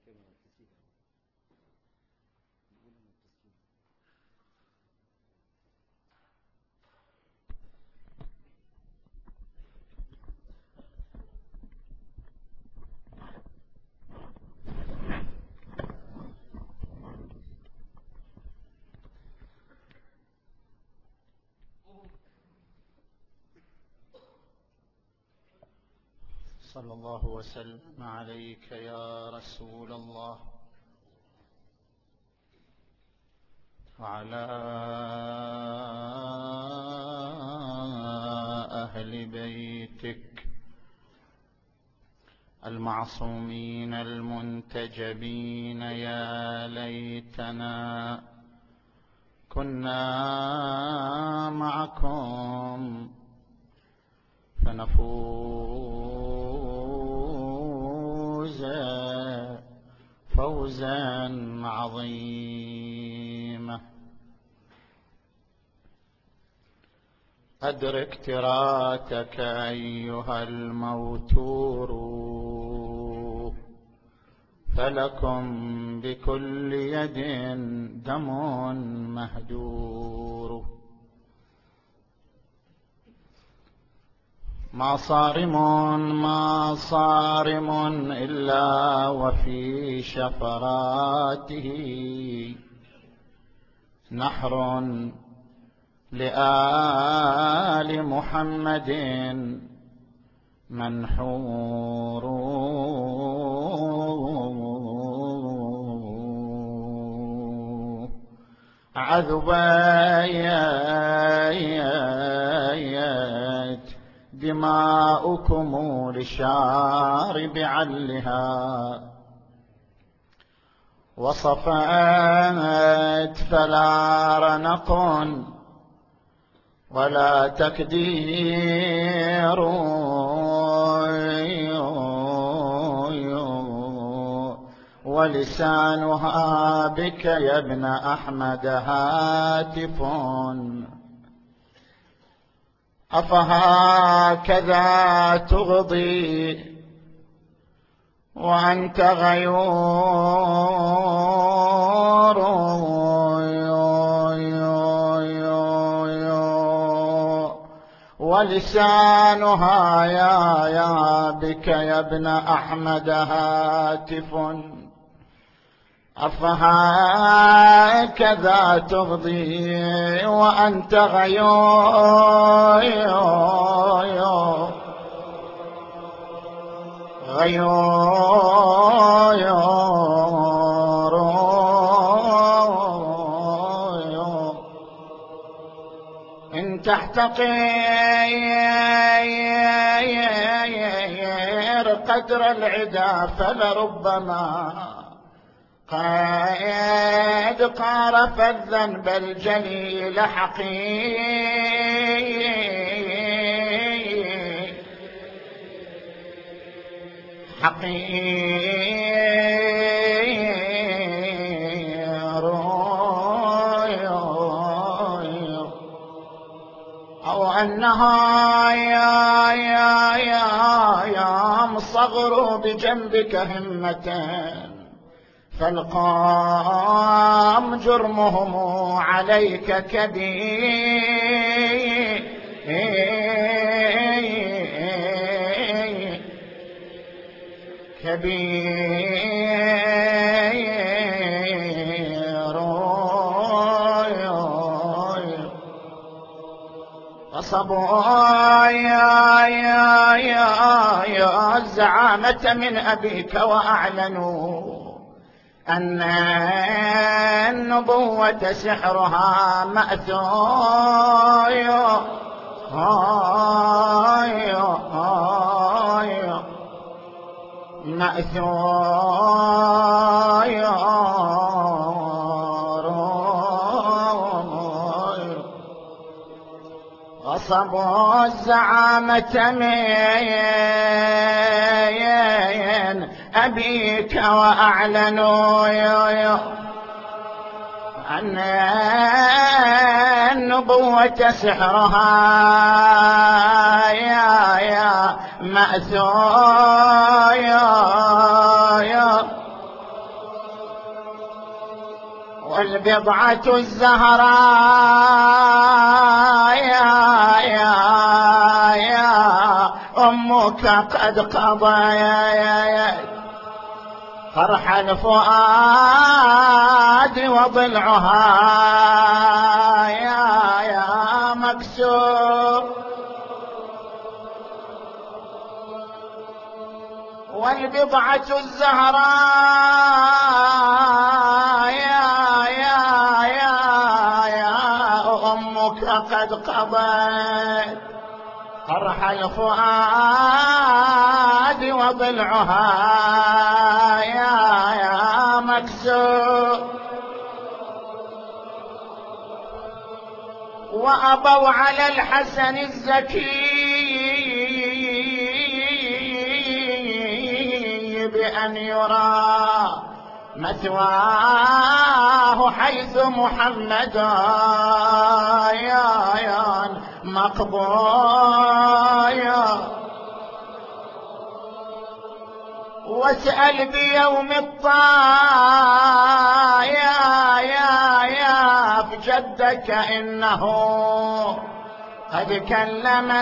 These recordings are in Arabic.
صلى الله وسلم عليك يا رسول الله وعلى أهل بيتك المعصومين المنتجبين. يا ليتنا كنا معكم فنفوز فوزا عظيما. أدرك تراثك أيها الموتور، فلكم بكل يد دم مهدور. ما صارم إلا وفي شفراته نحر لآل محمد منحور. عذبيت دماؤكم لشارب علها، وصفت فلا رنق ولا تكدير، ولسانها بك يا ابن أحمد هاتف. أفهكذا تغضي وأنت غيور، ولسانها يا بك يا ابن أحمد هاتف. أفهكذا تغضي وأنت غيور، إن تحتقر قدر العدا فلربما قد قارف الذنب الجليل حقير، أو أنها يا مصغر بجنبك همة، فالقام جرمهم عليك كبير، وصبوا يا الزعامة من أبيك، وأعلنوا أن النبوة سحرها مأثور، غصبوا الزعامة من أبيك، وأعلنوا أن النبوة سحرها يا مأثور، والبضعة الزهراء يا أمك قد قضيت فرح الفؤاد وضلعها يا مكسور. والبضعة الزهراء يا أمك قد قضت فرح الفؤاد وضلعها يا مكسور. وأبوا على الحسن الزكي بأن يرى مثواه حيث محمد يا مقضايا. واسأل بيوم يا بجدك إنه قد كلم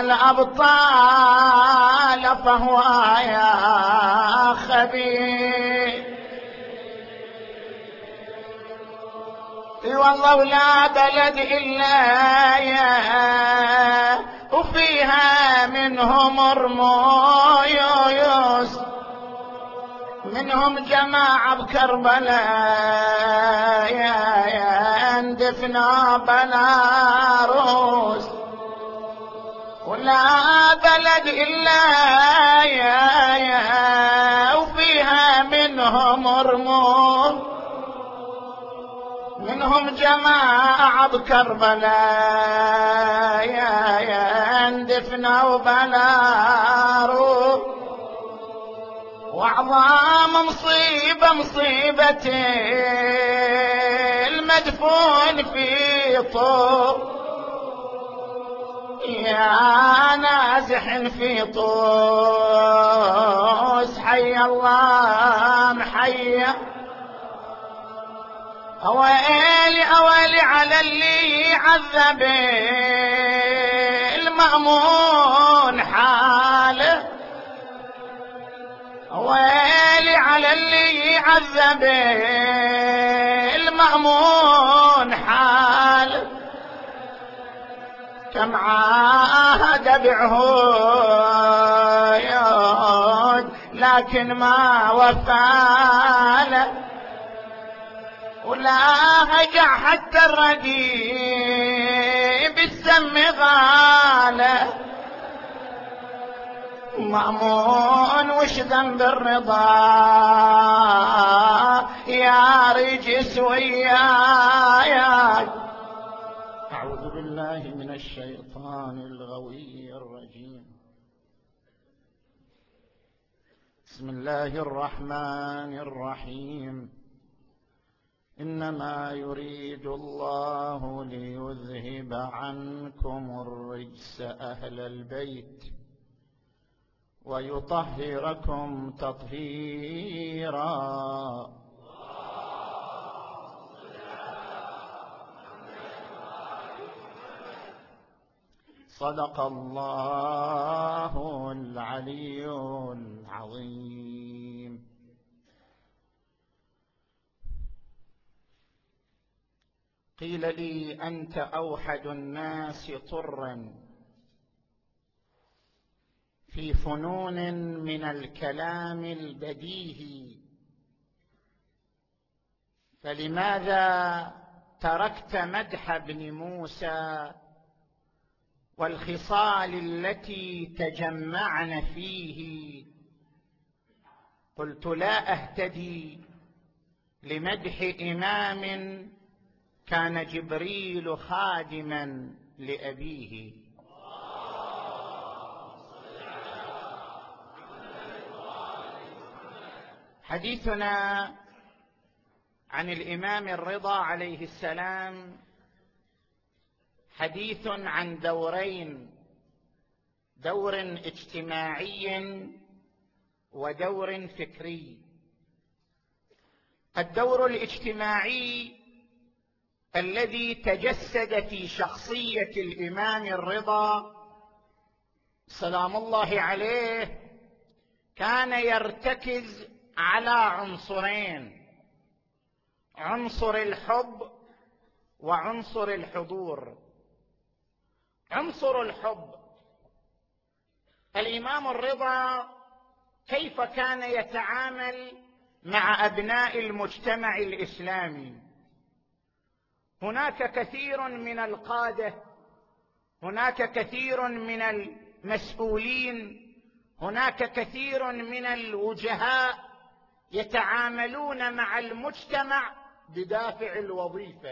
الأبطال فهو يا خبير. والله لا بلد إلا وفيها منهم رموز، منهم جماعة بكربلاء اندفنا بلا روس. ولا بلد إلا وفيها منهم رموز، منهم جماعة بكربلاء اندفنا بلا روس. وأعظم مصيبة المدفون في طور يا نازح في طوس. حي الله محيا. أويلي على اللي عذب المأمون حاله، ويلي على اللي عذب المأمون حال. كم عاهد بعهود لكن ما وفى، ولا هجع حتى الردي بالسم غاله. مأمون وش ذنب الرضا يا رجس وياك. أعوذ بالله من الشيطان الغوي الرجيم. بسم الله الرحمن الرحيم. إنما يريد الله ليذهب عنكم الرجس أهل البيت ويطهركم تطهيرا. صدق الله العلي العظيم. قيل لي أنت أوحد الناس طرا في فنون من الكلام البديهي، فلماذا تركت مدح ابن موسى والخصال التي تجمعن فيه؟ قلت لا أهتدي لمدح إمام كان جبريل خادما لأبيه. حديثنا عن الإمام الرضا عليه السلام حديث عن دورين: دور اجتماعي ودور فكري. الدور الاجتماعي الذي تجسد في شخصية الإمام الرضا سلام الله عليه كان يرتكز على عنصرين: عنصر الحب وعنصر الحضور. عنصر الحب، الإمام الرضا كيف كان يتعامل مع أبناء المجتمع الإسلامي؟ هناك كثير من القادة، هناك كثير من المسؤولين، هناك كثير من الوجهاء يتعاملون مع المجتمع بدافع الوظيفة،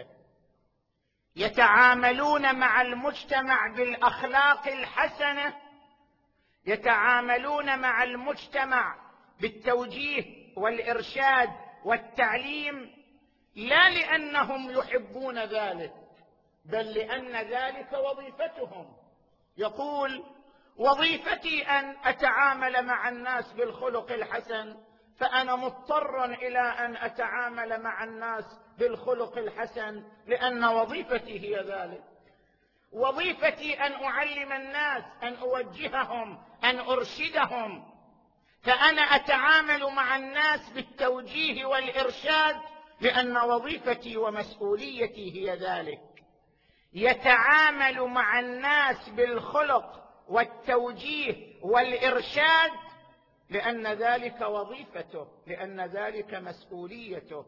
يتعاملون مع المجتمع بالأخلاق الحسنة، يتعاملون مع المجتمع بالتوجيه والإرشاد والتعليم، لا لأنهم يحبون ذلك بل لأن ذلك وظيفتهم. يقول: وظيفتي أن أتعامل مع الناس بالخلق الحسن، فأنا مضطر إلى أن أتعامل مع الناس بالخلق الحسن لأن وظيفتي هي ذلك. وظيفتي أن أعلم الناس، أن أوجههم، أن أرشدهم، فأنا أتعامل مع الناس بالتوجيه والإرشاد لأن وظيفتي ومسؤوليتي هي ذلك. يتعامل مع الناس بالخلق والتوجيه والإرشاد لأن ذلك وظيفته، لأن ذلك مسؤوليته.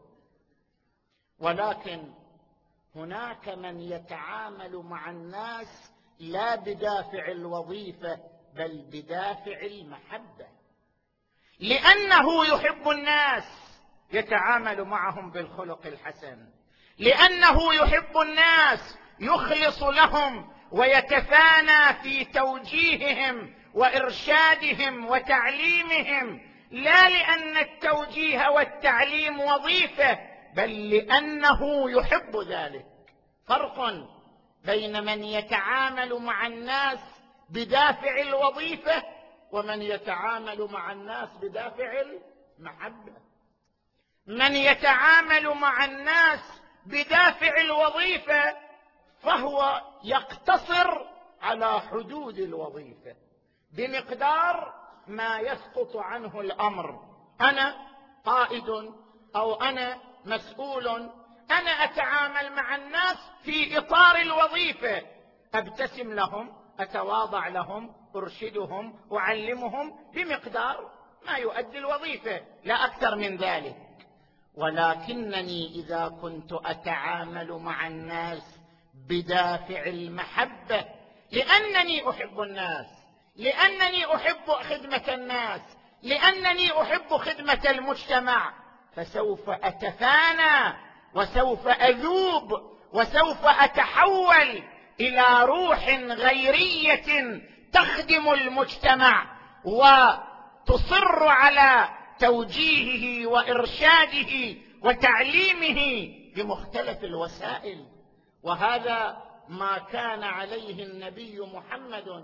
ولكن هناك من يتعامل مع الناس لا بدافع الوظيفة بل بدافع المحبة، لأنه يحب الناس يتعامل معهم بالخلق الحسن، لأنه يحب الناس يخلص لهم ويتفانى في توجيههم وإرشادهم وتعليمهم، لا لأن التوجيه والتعليم وظيفة بل لأنه يحب ذلك. فرق بين من يتعامل مع الناس بدافع الوظيفة ومن يتعامل مع الناس بدافع المحبة. من يتعامل مع الناس بدافع الوظيفة فهو يقتصر على حدود الوظيفة بمقدار ما يسقط عنه الأمر. أنا قائد أو أنا مسؤول، أنا أتعامل مع الناس في إطار الوظيفة، أبتسم لهم، أتواضع لهم، أرشدهم، أعلمهم بمقدار ما يؤدي الوظيفة، لا أكثر من ذلك. ولكنني إذا كنت أتعامل مع الناس بدافع المحبة، لأنني أحب الناس، لأنني أحب خدمة الناس، لأنني أحب خدمة المجتمع، فسوف أتفانى وسوف أذوب وسوف أتحول إلى روح غيرية تخدم المجتمع وتصر على توجيهه وإرشاده وتعليمه بمختلف الوسائل. وهذا ما كان عليه النبي محمد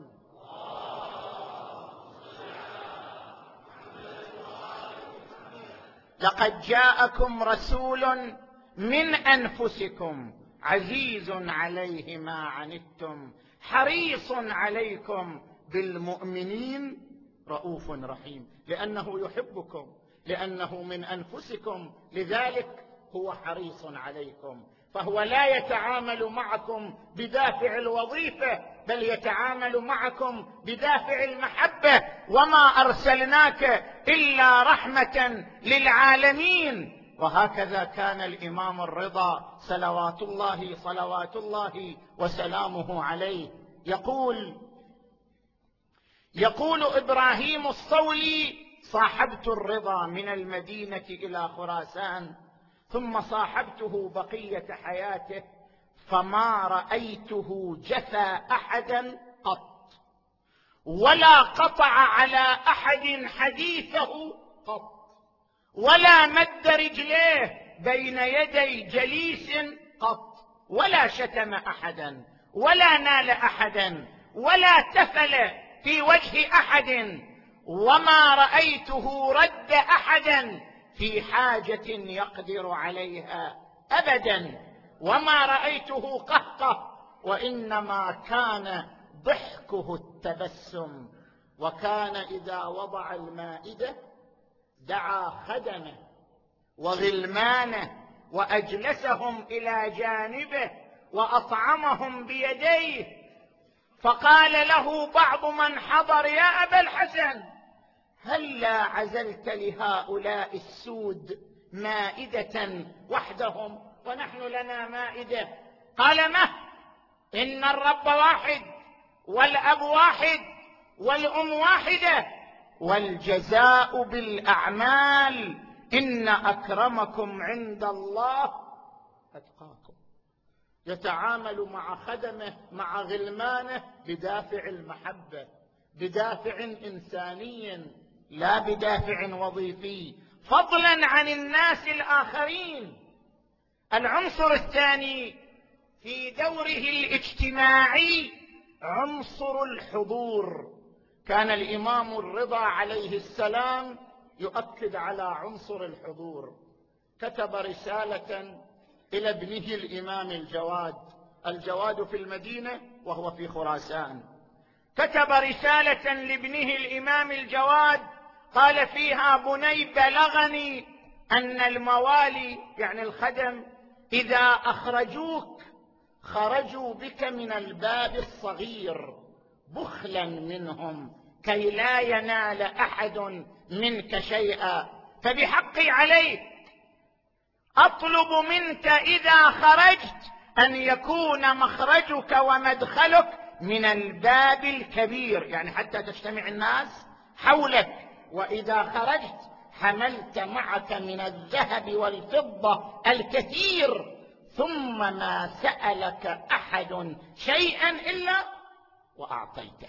لقد جاءكم رسول من أنفسكم عزيز عليه ما عنتم حريص عليكم بالمؤمنين رؤوف رحيم، لأنه يحبكم، لأنه من أنفسكم، لذلك هو حريص عليكم. فهو لا يتعامل معكم بدافع الوظيفة بل يتعامل معكم بدافع المحبة. وما أرسلناك إلا رحمة للعالمين. وهكذا كان الإمام الرضا صلوات الله وسلامه عليه يقول إبراهيم الصولي: صاحبت الرضا من المدينة إلى خراسان ثم صاحبته بقية حياته فما رأيته جفى أحدا قط ولا قطع على أحد حديثه قط ولا مد رجليه بين يدي جليس قط ولا شتم أحدا ولا نال أحدا ولا تفل في وجه أحد وما رأيته رد أحدا في حاجة يقدر عليها أبدا وما رأيته قهقه، وإنما كان ضحكه التبسم. وكان إذا وضع المائدة دعا خدمه وغلمانه وأجلسهم إلى جانبه وأطعمهم بيديه. فقال له بعض من حضر: يا أبا الحسن، هلا عزلت لهؤلاء السود مائدة وحدهم ونحن لنا مائدة؟ قال: ما إن الرب واحد والأب واحد والأم واحدة والجزاء بالأعمال، إن أكرمكم عند الله أتقاكم. يتعامل مع خدمه مع غلمانه بدافع المحبة، بدافع إنساني لا بدافع وظيفي، فضلا عن الناس الآخرين. العنصر الثاني في دوره الاجتماعي عنصر الحضور. كان الإمام الرضا عليه السلام يؤكد على عنصر الحضور. كتب رسالة إلى ابنه الإمام الجواد في المدينة وهو في خراسان. كتب رسالة لابنه الإمام الجواد قال فيها: بني، بلغني أن الموالي يعني الخدم إذا أخرجوك خرجوا بك من الباب الصغير بخلا منهم كي لا ينال أحد منك شيئا، فبحقي عليك أطلب منك إذا خرجت أن يكون مخرجك ومدخلك من الباب الكبير، يعني حتى تجتمع الناس حولك. وإذا خرجت حملت معك من الذهب والفضة الكثير، ثم ما سألك أحد شيئا إلا وأعطيته.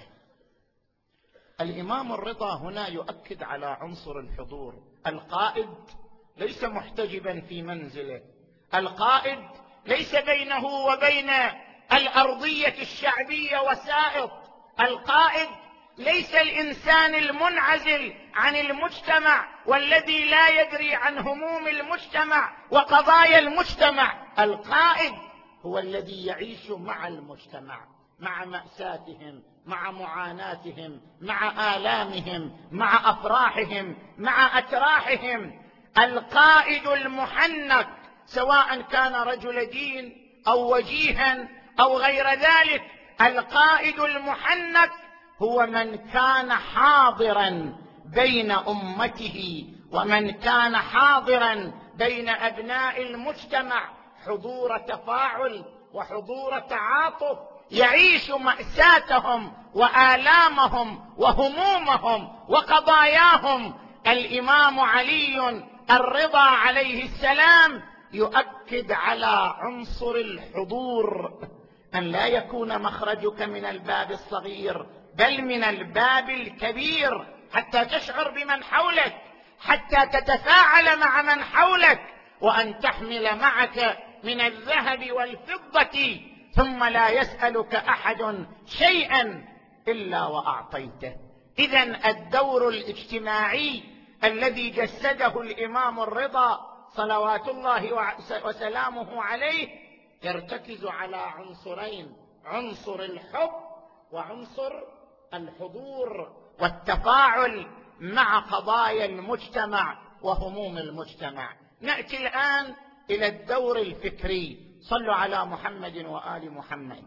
الإمام الرضا هنا يؤكد على عنصر الحضور. القائد ليس محتجبا في منزله، القائد ليس بينه وبين الأرضية الشعبية وسائط، القائد ليس الإنسان المنعزل عن المجتمع والذي لا يدري عن هموم المجتمع وقضايا المجتمع. القائد هو الذي يعيش مع المجتمع، مع مأساتهم، مع معاناتهم، مع آلامهم، مع أفراحهم، مع أتراحهم. القائد المحنك سواء كان رجل دين أو وجيها أو غير ذلك، القائد المحنك هو من كان حاضرا بين أمته ومن كان حاضرا بين أبناء المجتمع، حضور تفاعل وحضور تعاطف، يعيش مأساتهم وآلامهم وهمومهم وقضاياهم. الإمام علي الرضا عليه السلام يؤكد على عنصر الحضور، أن لا يكون مخرجك من الباب الصغير بل من الباب الكبير، حتى تشعر بمن حولك، حتى تتفاعل مع من حولك، وأن تحمل معك من الذهب والفضة ثم لا يسألك أحد شيئا إلا وأعطيته. إذن الدور الاجتماعي الذي جسده الإمام الرضا صلوات الله وسلامه عليه يرتكز على عنصرين: عنصر الحب وعنصر الحضور والتفاعل مع قضايا المجتمع وهموم المجتمع. نأتي الآن إلى الدور الفكري. صلوا على محمد وآل محمد.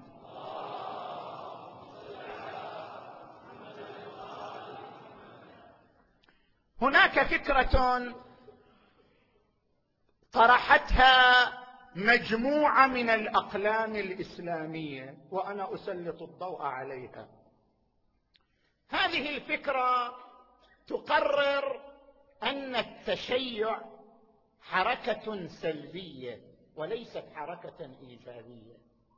هناك فكرة طرحتها مجموعة من الأقلام الإسلامية وأنا أسلط الضوء عليها. هذه الفكرة تقرر أن التشيع حركة سلبية وليست حركة إيجابية.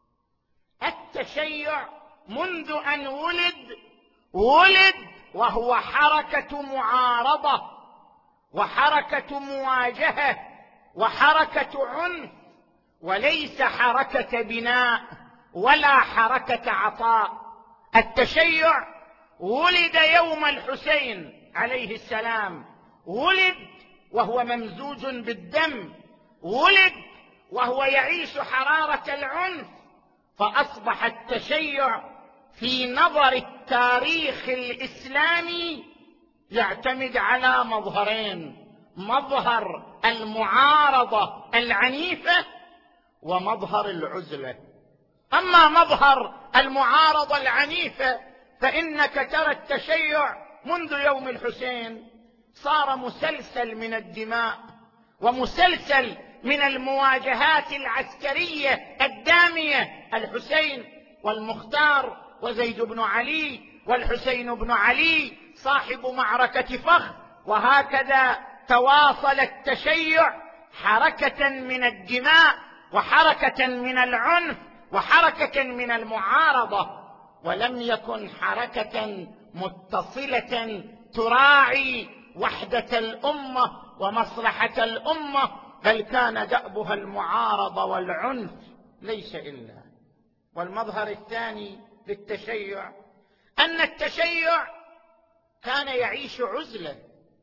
التشيع منذ أن ولد وهو حركة معارضة وحركة مواجهة وحركة عنف، وليس حركة بناء ولا حركة عطاء. التشيع ولد يوم الحسين عليه السلام، ولد وهو ممزوج بالدم، ولد وهو يعيش حرارة العنف، فأصبح التشيع في نظر التاريخ الإسلامي يعتمد على مظهرين: مظهر المعارضة العنيفة ومظهر العزلة. أما مظهر المعارضة العنيفة فإنك ترى التشيع منذ يوم الحسين صار مسلسل من الدماء ومسلسل من المواجهات العسكرية الدامية، الحسين والمختار وزيد بن علي والحسين بن علي صاحب معركة فخ، وهكذا تواصل التشيع حركة من الدماء وحركة من العنف وحركة من المعارضة، ولم يكن حركة متصلة تراعي وحدة الأمة ومصلحة الأمة، بل كان دأبها المعارضة والعنف ليس إلا. والمظهر الثاني للتشيع أن التشيع كان يعيش عزلة،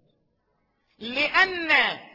لأن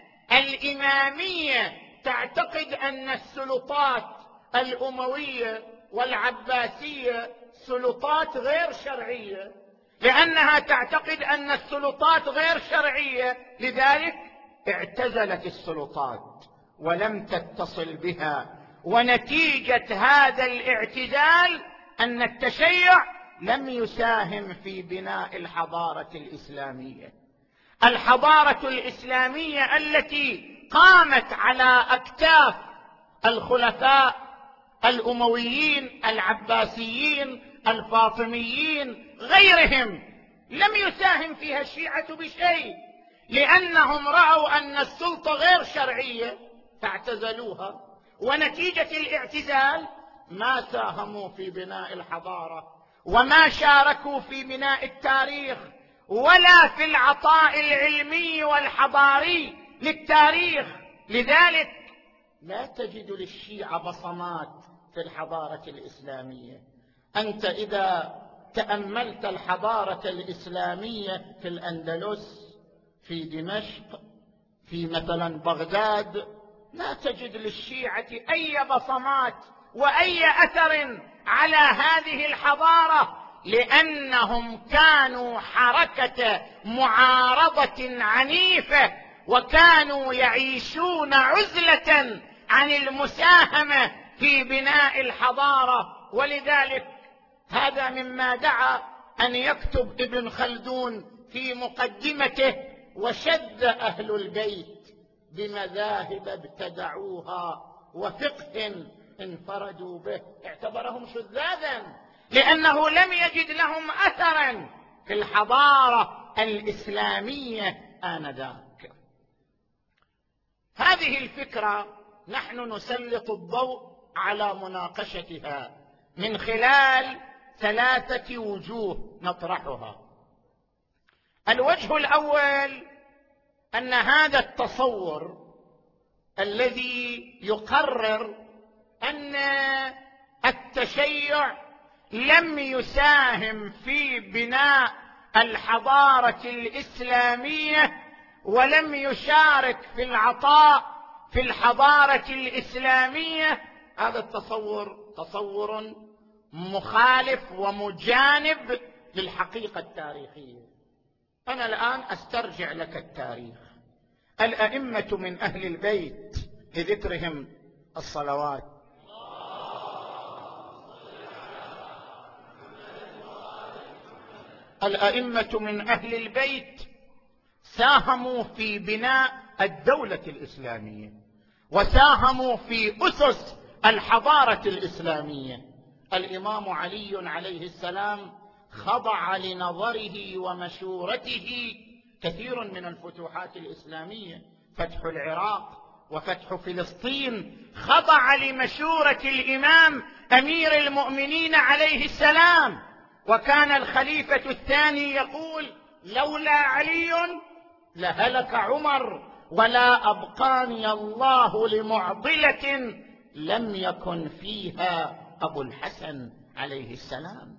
الإمامية تعتقد أن السلطات الأموية والعباسية سلطات غير شرعية، لأنها تعتقد أن السلطات غير شرعية، لذلك اعتزلت السلطات ولم تتصل بها. ونتيجة هذا الاعتزال أن التشيع لم يساهم في بناء الحضارة الإسلامية. الحضارة الإسلامية التي قامت على أكتاف الخلفاء الأمويين العباسيين الفاطميين غيرهم لم يساهم فيها الشيعة بشيء، لأنهم رأوا أن السلطة غير شرعية فاعتزلوها، ونتيجة الاعتزال ما ساهموا في بناء الحضارة وما شاركوا في بناء التاريخ ولا في العطاء العلمي والحضاري للتاريخ. لذلك لا تجد للشيعة بصمات في الحضارة الإسلامية. أنت إذا تأملت الحضارة الإسلامية في الأندلس، في دمشق، في مثلا بغداد، لا تجد للشيعة أي بصمات وأي أثر على هذه الحضارة، لأنهم كانوا حركة معارضة عنيفة وكانوا يعيشون عزلة عن المساهمة في بناء الحضارة. ولذلك هذا مما دعا أن يكتب ابن خلدون في مقدمته: وشد أهل البيت بمذاهب ابتدعوها وفقه انفردوا به. اعتبرهم شذاذا لأنه لم يجد لهم أثرا في الحضارة الإسلامية آنذاك. هذه الفكرة نحن نسلط الضوء على مناقشتها من خلال 3 وجوه نطرحها. الوجه الأول أن هذا التصور الذي يقرر أن التشيع لم يساهم في بناء الحضارة الإسلامية ولم يشارك في العطاء في الحضارة الإسلامية، هذا التصور تصور مخالف ومجانب للحقيقة التاريخية. أنا الآن أسترجع لك التاريخ. الأئمة من أهل البيت لذكرهم الصلوات، الأئمة من أهل البيت ساهموا في بناء الدولة الإسلامية وساهموا في أسس الحضارة الإسلامية. الإمام علي عليه السلام خضع لنظره ومشورته كثير من الفتوحات الإسلامية، فتح العراق وفتح فلسطين خضع لمشورة الإمام أمير المؤمنين عليه السلام. وكان الخليفة الثاني يقول: لولا علي لهلك عمر ولا أبقاني الله لمعضلة لم يكن فيها أبو الحسن عليه السلام.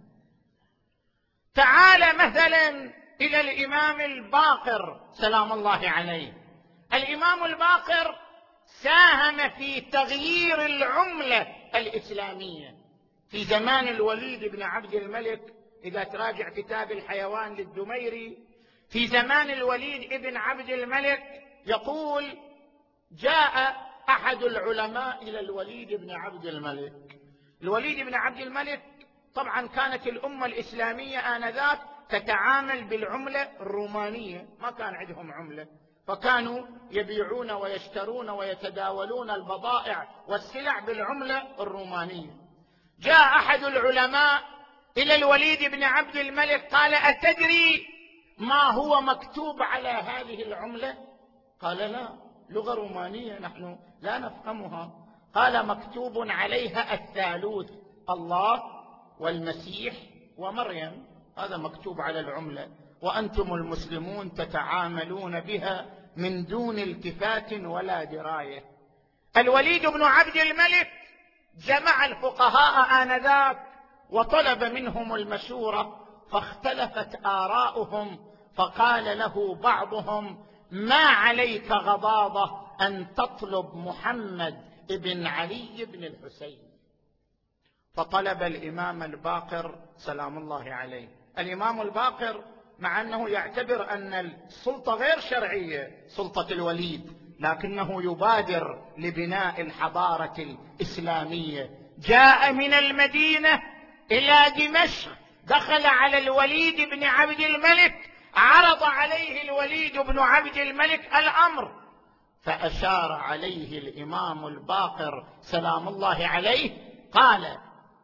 تعال مثلا إلى الإمام الباقر سلام الله عليه. الإمام الباقر ساهم في تغيير العملة الإسلامية. في زمان الوليد بن عبد الملك، إذا تراجع كتاب الحيوان للدميري، في زمان الوليد بن عبد الملك يقول: جاء أحد العلماء إلى الوليد بن عبد الملك. الوليد بن عبد الملك طبعا كانت الأمة الإسلامية آنذاك تتعامل بالعملة الرومانية، ما كان عندهم عملة، فكانوا يبيعون ويشترون ويتداولون البضائع والسلع بالعملة الرومانية. جاء أحد العلماء إلى الوليد بن عبد الملك قال: أتدري ما هو مكتوب على هذه العملة؟ قال: لا، لغة رومانية نحن لا نفهمها. قال: مكتوب عليها الثالوث، الله والمسيح ومريم، هذا مكتوب على العملة، وأنتم المسلمون تتعاملون بها من دون التفات ولا دراية. الوليد بن عبد الملك جمع الفقهاء آنذاك وطلب منهم المشورة، فاختلفت آراؤهم، فقال له بعضهم: ما عليك غضاضة أن تطلب محمد بن علي بن الحسين. فطلب الإمام الباقر سلام الله عليه. الإمام الباقر مع أنه يعتبر أن السلطة غير شرعية، سلطة الوليد، لكنه يبادر لبناء الحضارة الإسلامية. جاء من المدينة إلى دمشق، دخل على الوليد بن عبد الملك، عرض عليه الوليد بن عبد الملك الأمر، فأشار عليه الإمام الباقر سلام الله عليه، قال: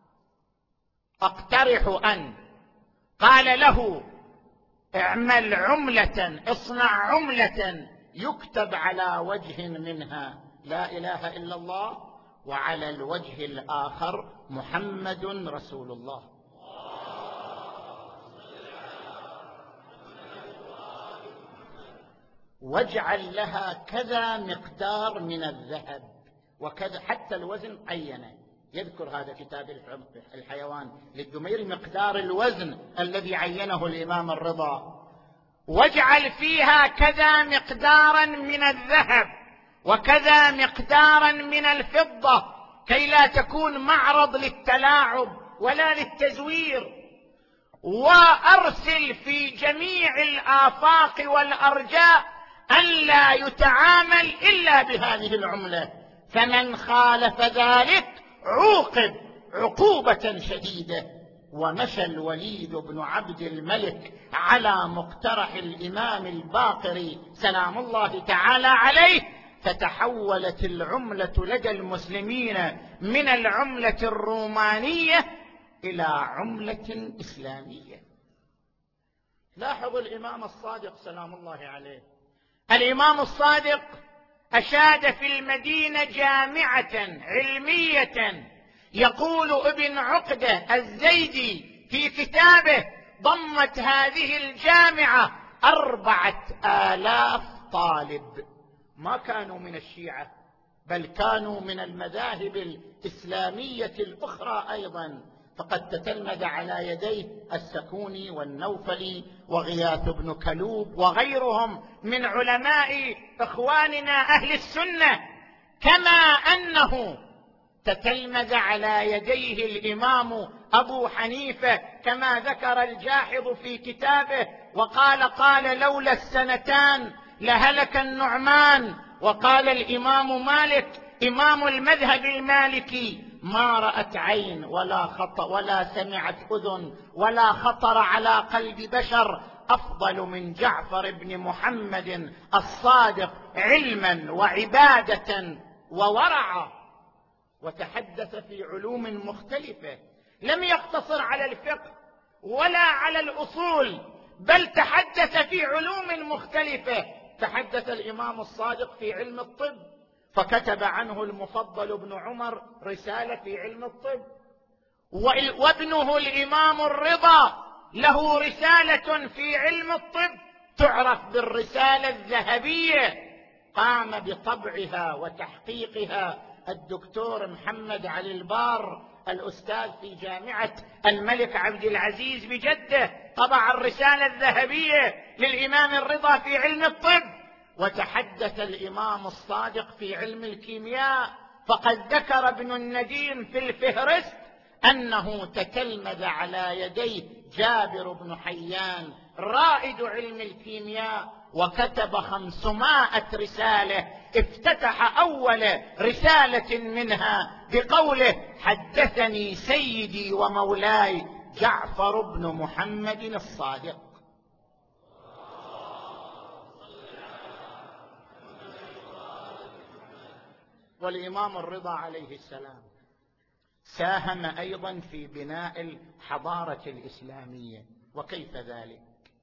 أقترح أن، قال له: اعمل عملة، اصنع عملة يكتب على وجه منها لا إله إلا الله، وعلى الوجه الآخر محمد رسول الله. واجعل لها كذا مقدار من الذهب وكذا، حتى الوزن عينه، يذكر هذا كتاب الحيوان للدميري مقدار الوزن الذي عينه الإمام الرضا. واجعل فيها كذا مقدارا من الذهب وكذا مقدارا من الفضة، كي لا تكون معرض للتلاعب ولا للتزوير. وأرسل في جميع الآفاق والأرجاء أن لا يتعامل إلا بهذه العملة، فمن خالف ذلك عوقب عقوبة شديدة. ومشى الوليد بن عبد الملك على مقترح الإمام الباقر سلام الله تعالى عليه، فتحولت العملة لدى المسلمين من العملة الرومانية إلى عملة إسلامية. لاحظوا الإمام الصادق سلام الله عليه. الإمام الصادق أشاد في المدينة جامعة علمية، يقول ابن عقدة الزيدي في كتابه: ضمت هذه الجامعة 4000 طالب، ما كانوا من الشيعة بل كانوا من المذاهب الإسلامية الأخرى أيضا، فقد تتلمذ على يديه السكوني والنوفلي وغياث بن كلوب وغيرهم من علماء إخواننا أهل السنة، كما أنه تتلمذ على يديه الإمام أبو حنيفة، كما ذكر الجاحظ في كتابه وقال لولا السنتان لهلك النعمان. وقال الإمام مالك إمام المذهب المالكي: ما رأت عين ولا سمعت أذن ولا خطر على قلب بشر أفضل من جعفر بن محمد الصادق علما وعبادة وورعا. وتحدث في علوم مختلفة، لم يقتصر على الفقه ولا على الأصول، بل تحدث في علوم مختلفة. تحدث الإمام الصادق في علم الطب، فكتب عنه المفضل بن عمر رسالة في علم الطب، وابنه الإمام الرضا له رسالة في علم الطب تعرف بالرسالة الذهبية، قام بطبعها وتحقيقها الدكتور محمد علي البار الأستاذ في جامعة الملك عبد العزيز بجدة، طبع الرسالة الذهبية للإمام الرضا في علم الطب. وتحدث الإمام الصادق في علم الكيمياء، فقد ذكر ابن النديم في الفهرست أنه تتلمذ على يديه جابر بن حيان رائد علم الكيمياء، وكتب 500 رسالة، افتتح أول رسالة منها بقوله: حدثني سيدي ومولاي جعفر بن محمد الصادق. والإمام الرضا عليه السلام ساهم أيضا في بناء الحضارة الإسلامية. وكيف ذلك؟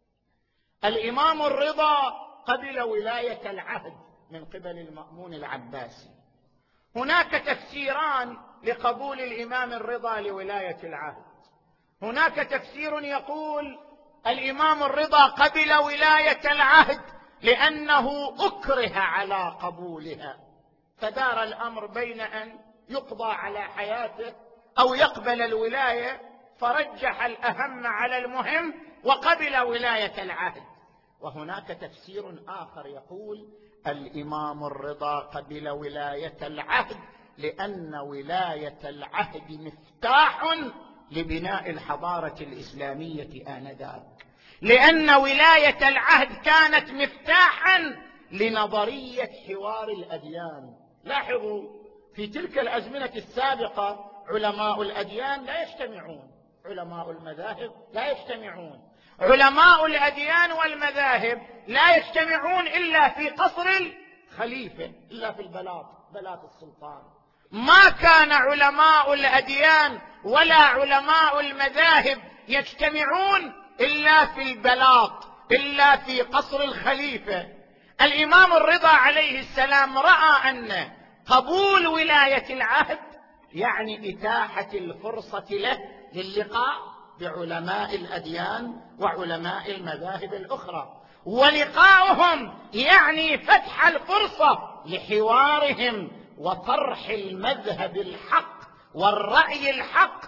الإمام الرضا قبل ولاية العهد من قبل المأمون العباسي. هناك تفسيران لقبول الإمام الرضا لولاية العهد. هناك تفسير يقول الإمام الرضا قبل ولاية العهد لأنه أكره على قبولها، فدار الأمر بين أن يقضى على حياته أو يقبل الولاية، فرجح الأهم على المهم وقبل ولاية العهد. وهناك تفسير آخر يقول الإمام الرضا قبل ولاية العهد لأن ولاية العهد مفتاح لبناء الحضارة الإسلامية آنذاك، لأن ولاية العهد كانت مفتاحا لنظرية حوار الأديان. لاحظوا في تلك الأزمنة السابقة علماء الأديان لا يجتمعون، علماء المذاهب لا يجتمعون، علماء الأديان والمذاهب لا يجتمعون إلا في قصر الخليفة، إلا في بلاط السلطان. ما كان علماء الأديان ولا علماء المذاهب يجتمعون إلا في البلاط، إلا في قصر الخليفة. الإمام الرضا عليه السلام رأى أن قبول ولاية العهد يعني إتاحة الفرصة له للقاء بعلماء الأديان وعلماء المذاهب الأخرى، ولقاؤهم يعني فتح الفرصة لحوارهم وطرح المذهب الحق والرأي الحق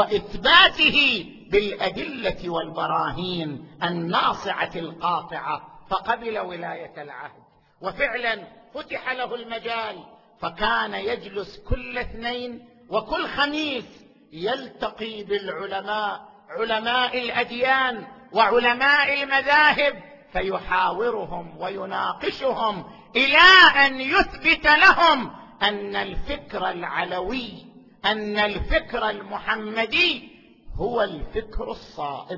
وإثباته بالأدلة والبراهين الناصعة القاطعة. فقبل ولاية العهد، وفعلا فتح له المجال، فكان يجلس كل اثنين وكل خميس يلتقي بالعلماء، علماء الأديان وعلماء المذاهب، فيحاورهم ويناقشهم إلى أن يثبت لهم أن الفكر العلوي، أن الفكر المحمدي هو الفكر الصائب.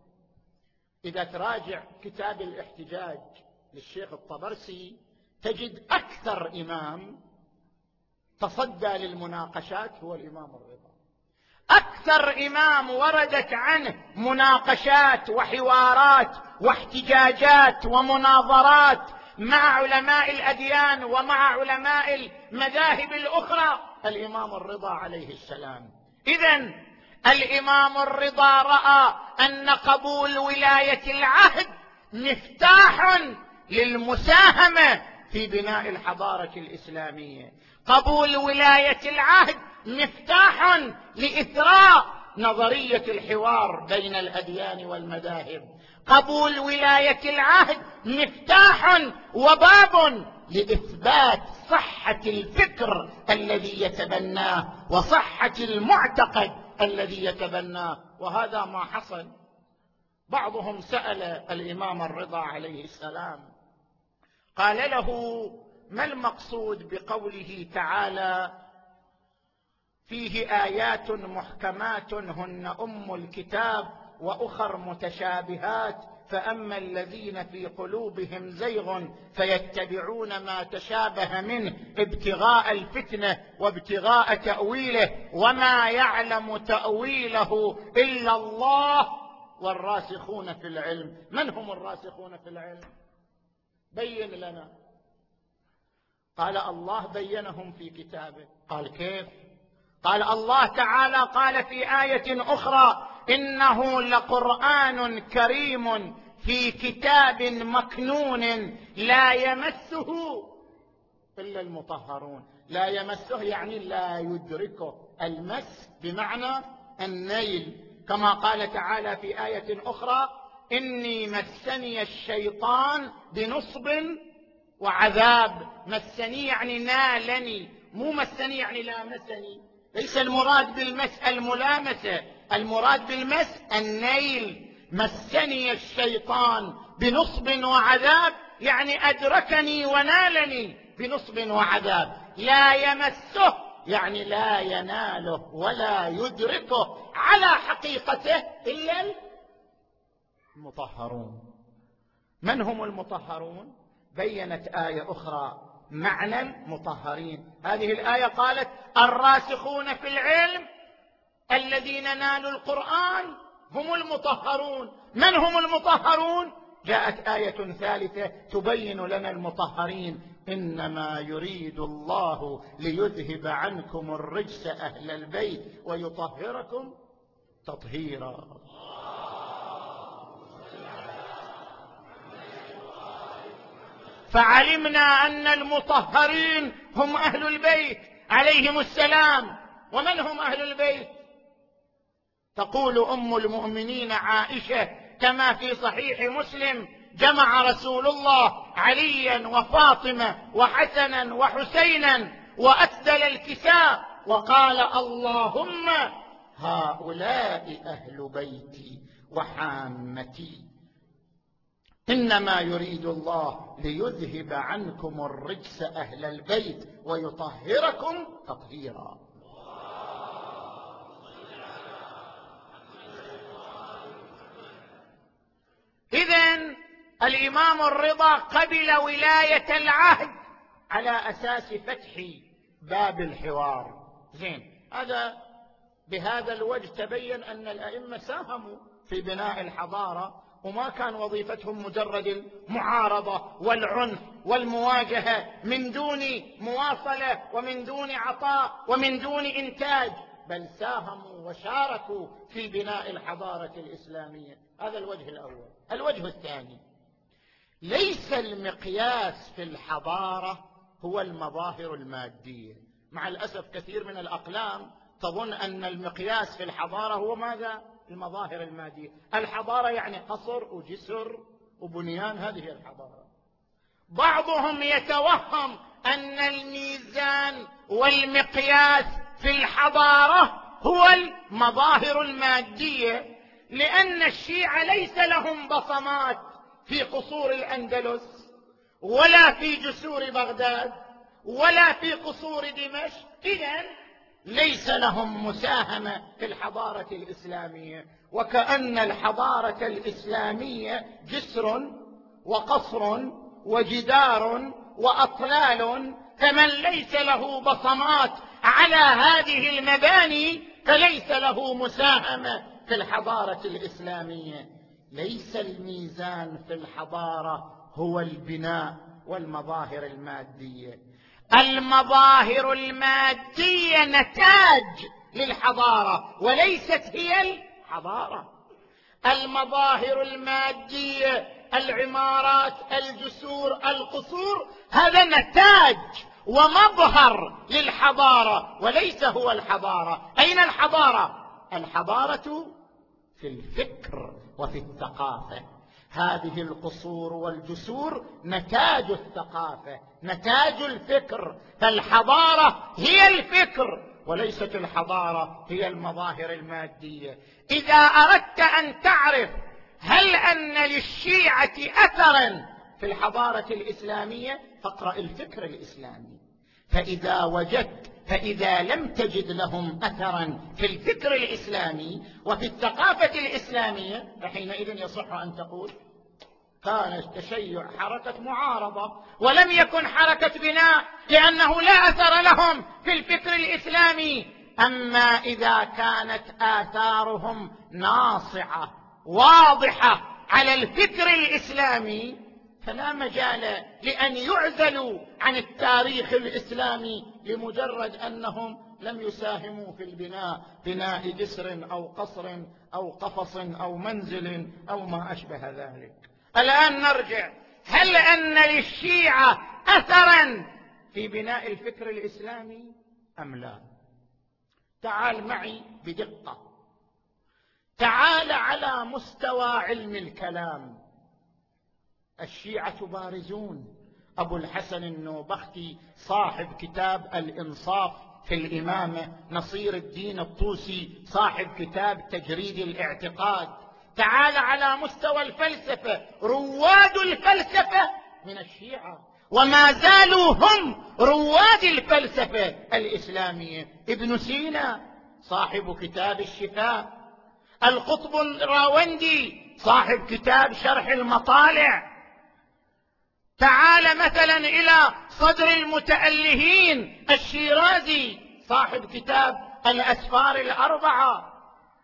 إذا تراجع كتاب الاحتجاج للشيخ الطبرسي تجد أكثر إمام تصدى للمناقشات هو الإمام الرضا. أكثر إمام وردت عنه مناقشات وحوارات واحتجاجات ومناظرات مع علماء الأديان ومع علماء المذاهب الأخرى الإمام الرضا عليه السلام. إذن الإمام الرضا رأى أن قبول ولاية العهد مفتاح للمساهمة في بناء الحضارة الإسلامية، قبول ولاية العهد مفتاح لإثراء نظرية الحوار بين الأديان والمذاهب، قبول ولاية العهد مفتاح وباب لإثبات صحة الفكر الذي يتبناه وصحة المعتقد الذي يتبناه. وهذا ما حصل. بعضهم سأل الإمام الرضا عليه السلام قال له: ما المقصود بقوله تعالى: فيه آيات محكمات هن أم الكتاب وأخر متشابهات فأما الذين في قلوبهم زيغ فيتبعون ما تشابه منه ابتغاء الفتنة وابتغاء تأويله وما يعلم تأويله إلا الله والراسخون في العلم. من هم الراسخون في العلم؟ بين لنا. قال: الله بينهم في كتابه. قال: كيف؟ قال: الله تعالى قال في آية أخرى: إنه لقرآن كريم في كتاب مكنون لا يمسه إلا المطهرون. لا يمسه يعني لا يدركه، المس بمعنى النيل، كما قال تعالى في آية أخرى: إني مسني الشيطان بنصب وعذاب. مسني يعني نالني، مو مسني يعني لامسني. ليس المراد بالمس الملامسة، المراد بالمس النيل. مسني الشيطان بنصب وعذاب، يعني أدركني ونالني بنصب وعذاب. لا يمسه يعني لا يناله ولا يدركه على حقيقته إلا المطهرون. من هم المطهرون؟ بينت آية أخرى معنى المطهرين. هذه الآية قالت الراسخون في العلم الذين نالوا القرآن هم المطهرون. من هم المطهرون؟ جاءت آية ثالثة تبين لنا المطهرين: إنما يريد الله ليذهب عنكم الرجس أهل البيت ويطهركم تطهيرا. فعلمنا أن المطهرين هم أهل البيت عليهم السلام. ومن هم أهل البيت؟ تقول أم المؤمنين عائشة كما في صحيح مسلم: جمع رسول الله عليا وفاطمة وحسنا وحسينا وأسدل الكساء وقال: اللهم هؤلاء أهل بيتي وحامتي، إنما يريد الله ليذهب عنكم الرجس أهل البيت ويطهركم تطهيرا. إذن الإمام الرضا قبل ولاية العهد على أساس فتح باب الحوار. زين، بهذا الوجه تبين أن الأئمة ساهموا في بناء الحضارة، وما كان وظيفتهم مجرد المعارضة والعنف والمواجهة من دون مواصلة ومن دون عطاء ومن دون إنتاج، بل ساهموا وشاركوا في بناء الحضارة الإسلامية. هذا الوجه الأول. الوجه الثاني: ليس المقياس في الحضارة هو المظاهر المادية. مع الأسف كثير من الأقلام تظن أن المقياس في الحضارة هو ماذا؟ المظاهر المادية. الحضارة يعني قصر وجسر وبنيان، هذه الحضارة. بعضهم يتوهم أن الميزان والمقياس في الحضارة هو المظاهر المادية، لأن الشيعة ليس لهم بصمات في قصور الأندلس ولا في جسور بغداد ولا في قصور دمشق، إذن ليس لهم مساهمة في الحضارة الإسلامية. وكأن الحضارة الإسلامية جسر وقصر وجدار وأطلال، فمن ليس له بصمات على هذه المباني فليس له مساهمة في الحضارة الإسلامية. ليس الميزان في الحضارة هو البناء والمظاهر المادية. المظاهر المادية نتاج للحضارة وليست هي الحضارة. المظاهر المادية، العمارات، الجسور، القصور، هذا نتاج ومظهر للحضارة وليس هو الحضارة. أين الحضارة؟ الحضارة في الفكر وفي الثقافة. هذه القصور والجسور نتاج الثقافة، نتاج الفكر. فالحضارة هي الفكر وليست الحضارة هي المظاهر المادية. إذا أردت أن تعرف هل أن للشيعة أثرا في الحضارة الإسلامية فاقرأ الفكر الإسلامي. فإذا لم تجد لهم أثرا في الفكر الإسلامي وفي الثقافة الإسلامية فحينئذ يصح أن تقول كان التشيع حركة معارضة ولم يكن حركة بناء، لأنه لا أثر لهم في الفكر الإسلامي. أما إذا كانت آثارهم ناصعة واضحة على الفكر الإسلامي فلا مجال لأن يعزلوا عن التاريخ الإسلامي لمجرد أنهم لم يساهموا في بناء جسر أو قصر أو قفص أو منزل أو ما أشبه ذلك. الآن نرجع: هل أن للشيعة أثرا في بناء الفكر الإسلامي أم لا؟ تعال معي بدقة، تعال على مستوى علم الكلام. الشيعة بارزون أبو الحسن النوبختي صاحب كتاب الإنصاف في الإمامة، نصير الدين الطوسي صاحب كتاب تجريد الاعتقاد. تعال على مستوى الفلسفة، رواد الفلسفة من الشيعة وما زالوا هم رواد الفلسفة الإسلامية. ابن سينا صاحب كتاب الشفاء، القطب الراوندي صاحب كتاب شرح المطالع. تعال مثلا إلى صدر المتألهين الشيرازي صاحب كتاب الأسفار الأربعة،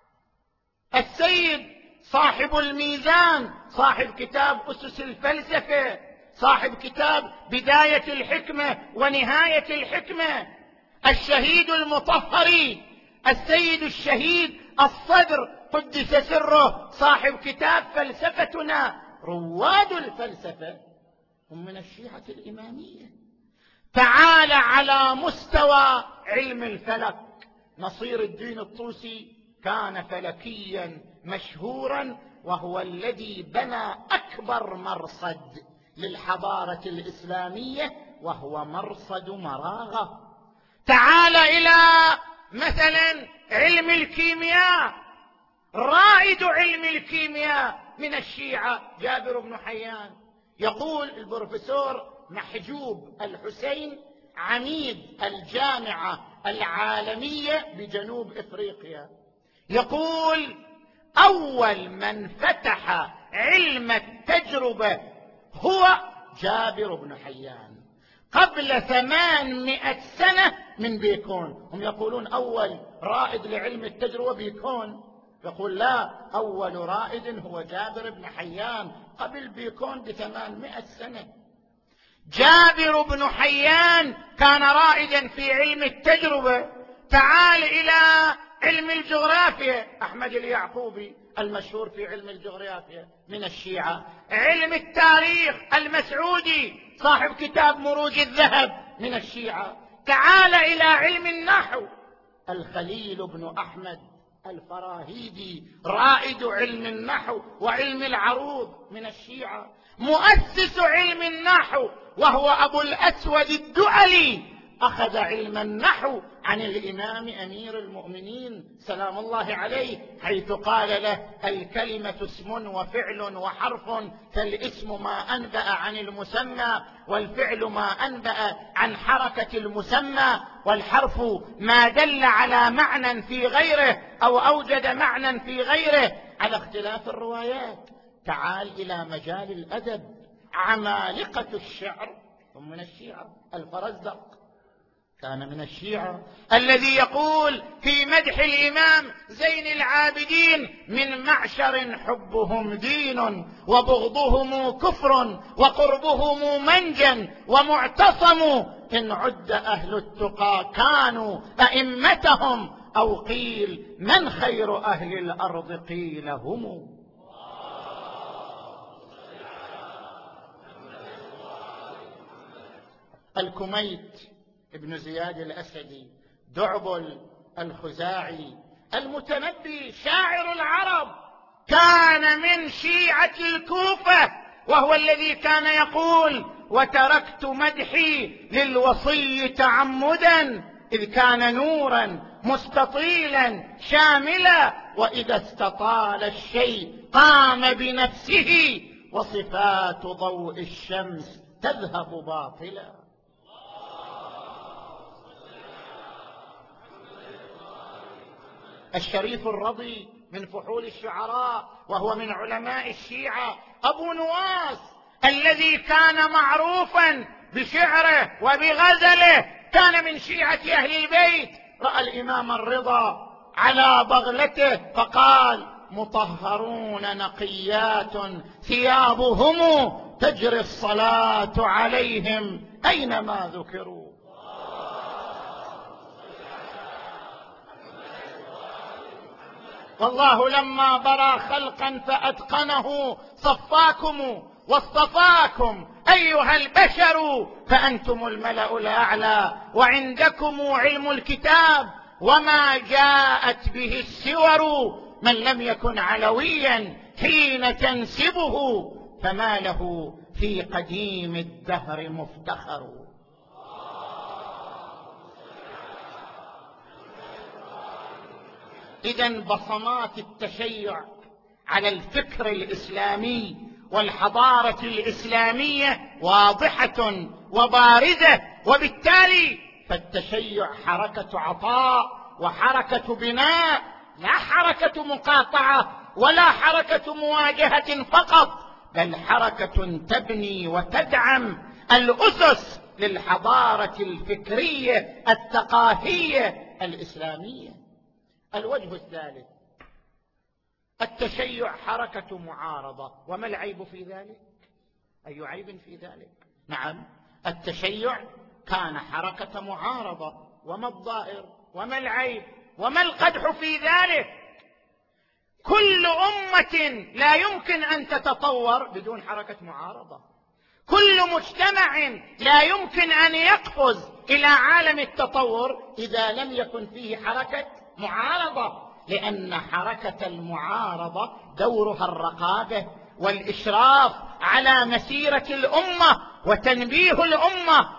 السيد صاحب الميزان صاحب كتاب أسس الفلسفة، صاحب كتاب بداية الحكمة ونهاية الحكمة، الشهيد المطهري السيد الشهيد الصدر قدس سره صاحب كتاب فلسفتنا. رواد الفلسفة هم من الشيعة الإمامية. تعال على مستوى علم الفلك، نصير الدين الطوسي كان فلكيا مشهورا، وهو الذي بنى أكبر مرصد للحضارة الإسلامية، وهو مرصد مراغة. تعال إلى مثلا علم الكيمياء، رائد علم الكيمياء من الشيعة جابر بن حيان. يقول البروفيسور محجوب الحسين عميد الجامعة العالمية بجنوب إفريقيا، يقول أول من فتح علم التجربة هو جابر بن حيان قبل 800 سنة من بيكون. هم يقولون أول رائد لعلم التجربة بيكون، يقول لا، أول رائد هو جابر بن حيان قبل بيكون ب800 سنة. جابر بن حيان كان رائدا في علم التجربة. تعال إلى علم الجغرافيا، أحمد اليعقوبي المشهور في علم الجغرافيا من الشيعة. علم التاريخ المسعودي صاحب كتاب مروج الذهب من الشيعة. تعال إلى علم النحو، الخليل بن أحمد الفراهيدي رائد علم النحو وعلم العروض من الشيعة. مؤسس علم النحو وهو أبو الأسود الدؤلي أخذ علم النحو عن الإمام أمير المؤمنين سلام الله عليه، حيث قال له: الكلمة اسم وفعل وحرف، فالاسم ما أنبأ عن المسمى، والفعل ما أنبأ عن حركة المسمى، والحرف ما دل على معنى في غيره أو أوجد معنى في غيره على اختلاف الروايات. تعال إلى مجال الأدب، عمالقة الشعر هم من الشيعة. الفرزدق كان من الشيعة، الذي يقول في مدح الإمام زين العابدين: من معشر حبهم دين وبغضهم كفر وقربهم منجا ومعتصم، إن عد أهل التقى كانوا أئمتهم، أو قيل من خير أهل الأرض قيل هم. الكميت ابن زياد الأسدي، دعبل الخزاعي، المتنبي شاعر العرب، كان من شيعة الكوفة، وهو الذي كان يقول: وتركت مدحي للوصي تعمدا، إذ كان نورا مستطيلا شاملا، وإذا استطال الشيء قام بنفسه، وصفات ضوء الشمس تذهب باطلا. الشريف الرضي من فحول الشعراء، وهو من علماء الشيعة. أبو نواس الذي كان معروفا بشعره وبغزله كان من شيعة أهل البيت. رأى الإمام الرضا على بغلته فقال: مطهرون نقيات ثيابهم تجري الصلاة عليهم أينما ذكروا. والله لما برى خلقا فأتقنه صفاكم واصطفاكم أيها البشر، فأنتم الملأ الأعلى وعندكم علم الكتاب وما جاءت به السور، من لم يكن علويا حين تنسبه فما له في قديم الدهر مفتخر. إذن بصمات التشيع على الفكر الإسلامي والحضارة الإسلامية واضحة وبارزة، وبالتالي فالتشيع حركة عطاء وحركة بناء، لا حركة مقاطعة ولا حركة مواجهة فقط، بل حركة تبني وتدعم الأسس للحضارة الفكرية الثقافية الإسلامية. الوجه الثالث: التشيع حركة معارضة. وما العيب في ذلك؟ أي عيب في ذلك؟ نعم، التشيع كان حركة معارضة. وما الضائر؟ وما العيب؟ وما القدح في ذلك؟ كل أمة لا يمكن أن تتطور بدون حركة معارضة. كل مجتمع لا يمكن أن يقفز إلى عالم التطور إذا لم يكن فيه حركة معارضة، لأن حركة المعارضة دورها الرقابة والإشراف على مسيرة الأمة وتنبيه الأمة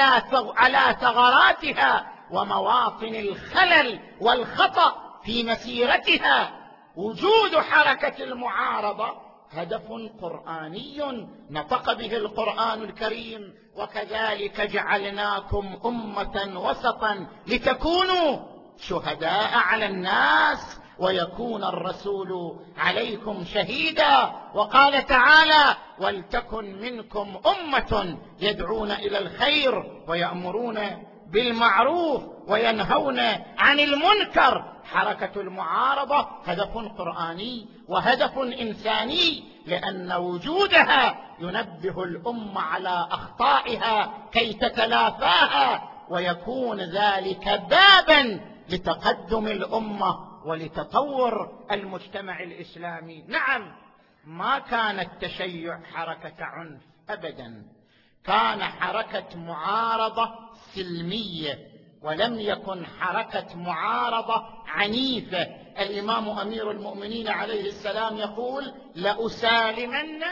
على ثغراتها ومواطن الخلل والخطأ في مسيرتها. وجود حركة المعارضة هدف قرآني نطق به القرآن الكريم: وكذلك جعلناكم أمة وسطا لتكونوا شهداء على الناس ويكون الرسول عليكم شهيدا. وقال تعالى: ولتكن منكم أمة يدعون إلى الخير ويأمرون بالمعروف وينهون عن المنكر. حركة المعارضة هدف قرآني وهدف إنساني، لأن وجودها ينبه الأمة على أخطائها كي تتلافاها، ويكون ذلك بابا لتقدم الأمة ولتطور المجتمع الإسلامي. نعم، ما كان التشيع حركة عنف أبدا، كان حركة معارضة سلمية، ولم يكن حركة معارضة عنيفة. الإمام أمير المؤمنين عليه السلام يقول: لأسالمن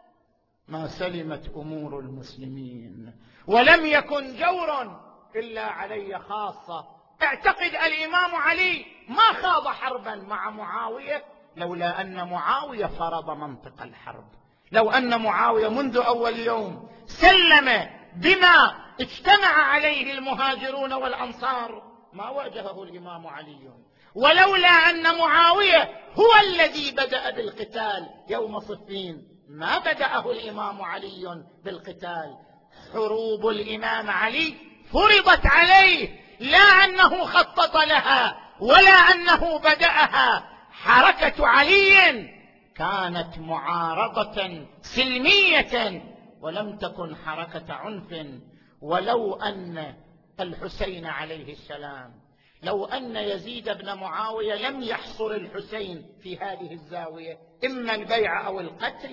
ما سلمت أمور المسلمين، ولم يكن جور إلا علي خاصة. اعتقد الإمام علي ما خاض حربا مع معاوية لولا أن معاوية فرض منطق الحرب، لو أن معاوية منذ أول يوم سلم بما اجتمع عليه المهاجرون والأنصار ما واجهه الإمام علي. ولولا أن معاوية هو الذي بدأ بالقتال يوم صفين ما بدأه الإمام علي بالقتال. حروب الإمام علي فرضت عليه، لا أنه خطط لها ولا أنه بدأها. حركة علي كانت معارضة سلمية ولم تكن حركة عنف. ولو أن الحسين عليه السلام، لو أن يزيد بن معاوية لم يحصر الحسين في هذه الزاوية، إما البيع أو القتل،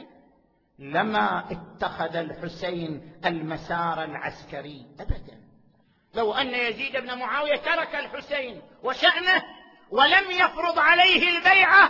لما اتخذ الحسين المسار العسكري أبدا. لو أن يزيد بن معاوية ترك الحسين وشأنه ولم يفرض عليه البيعة،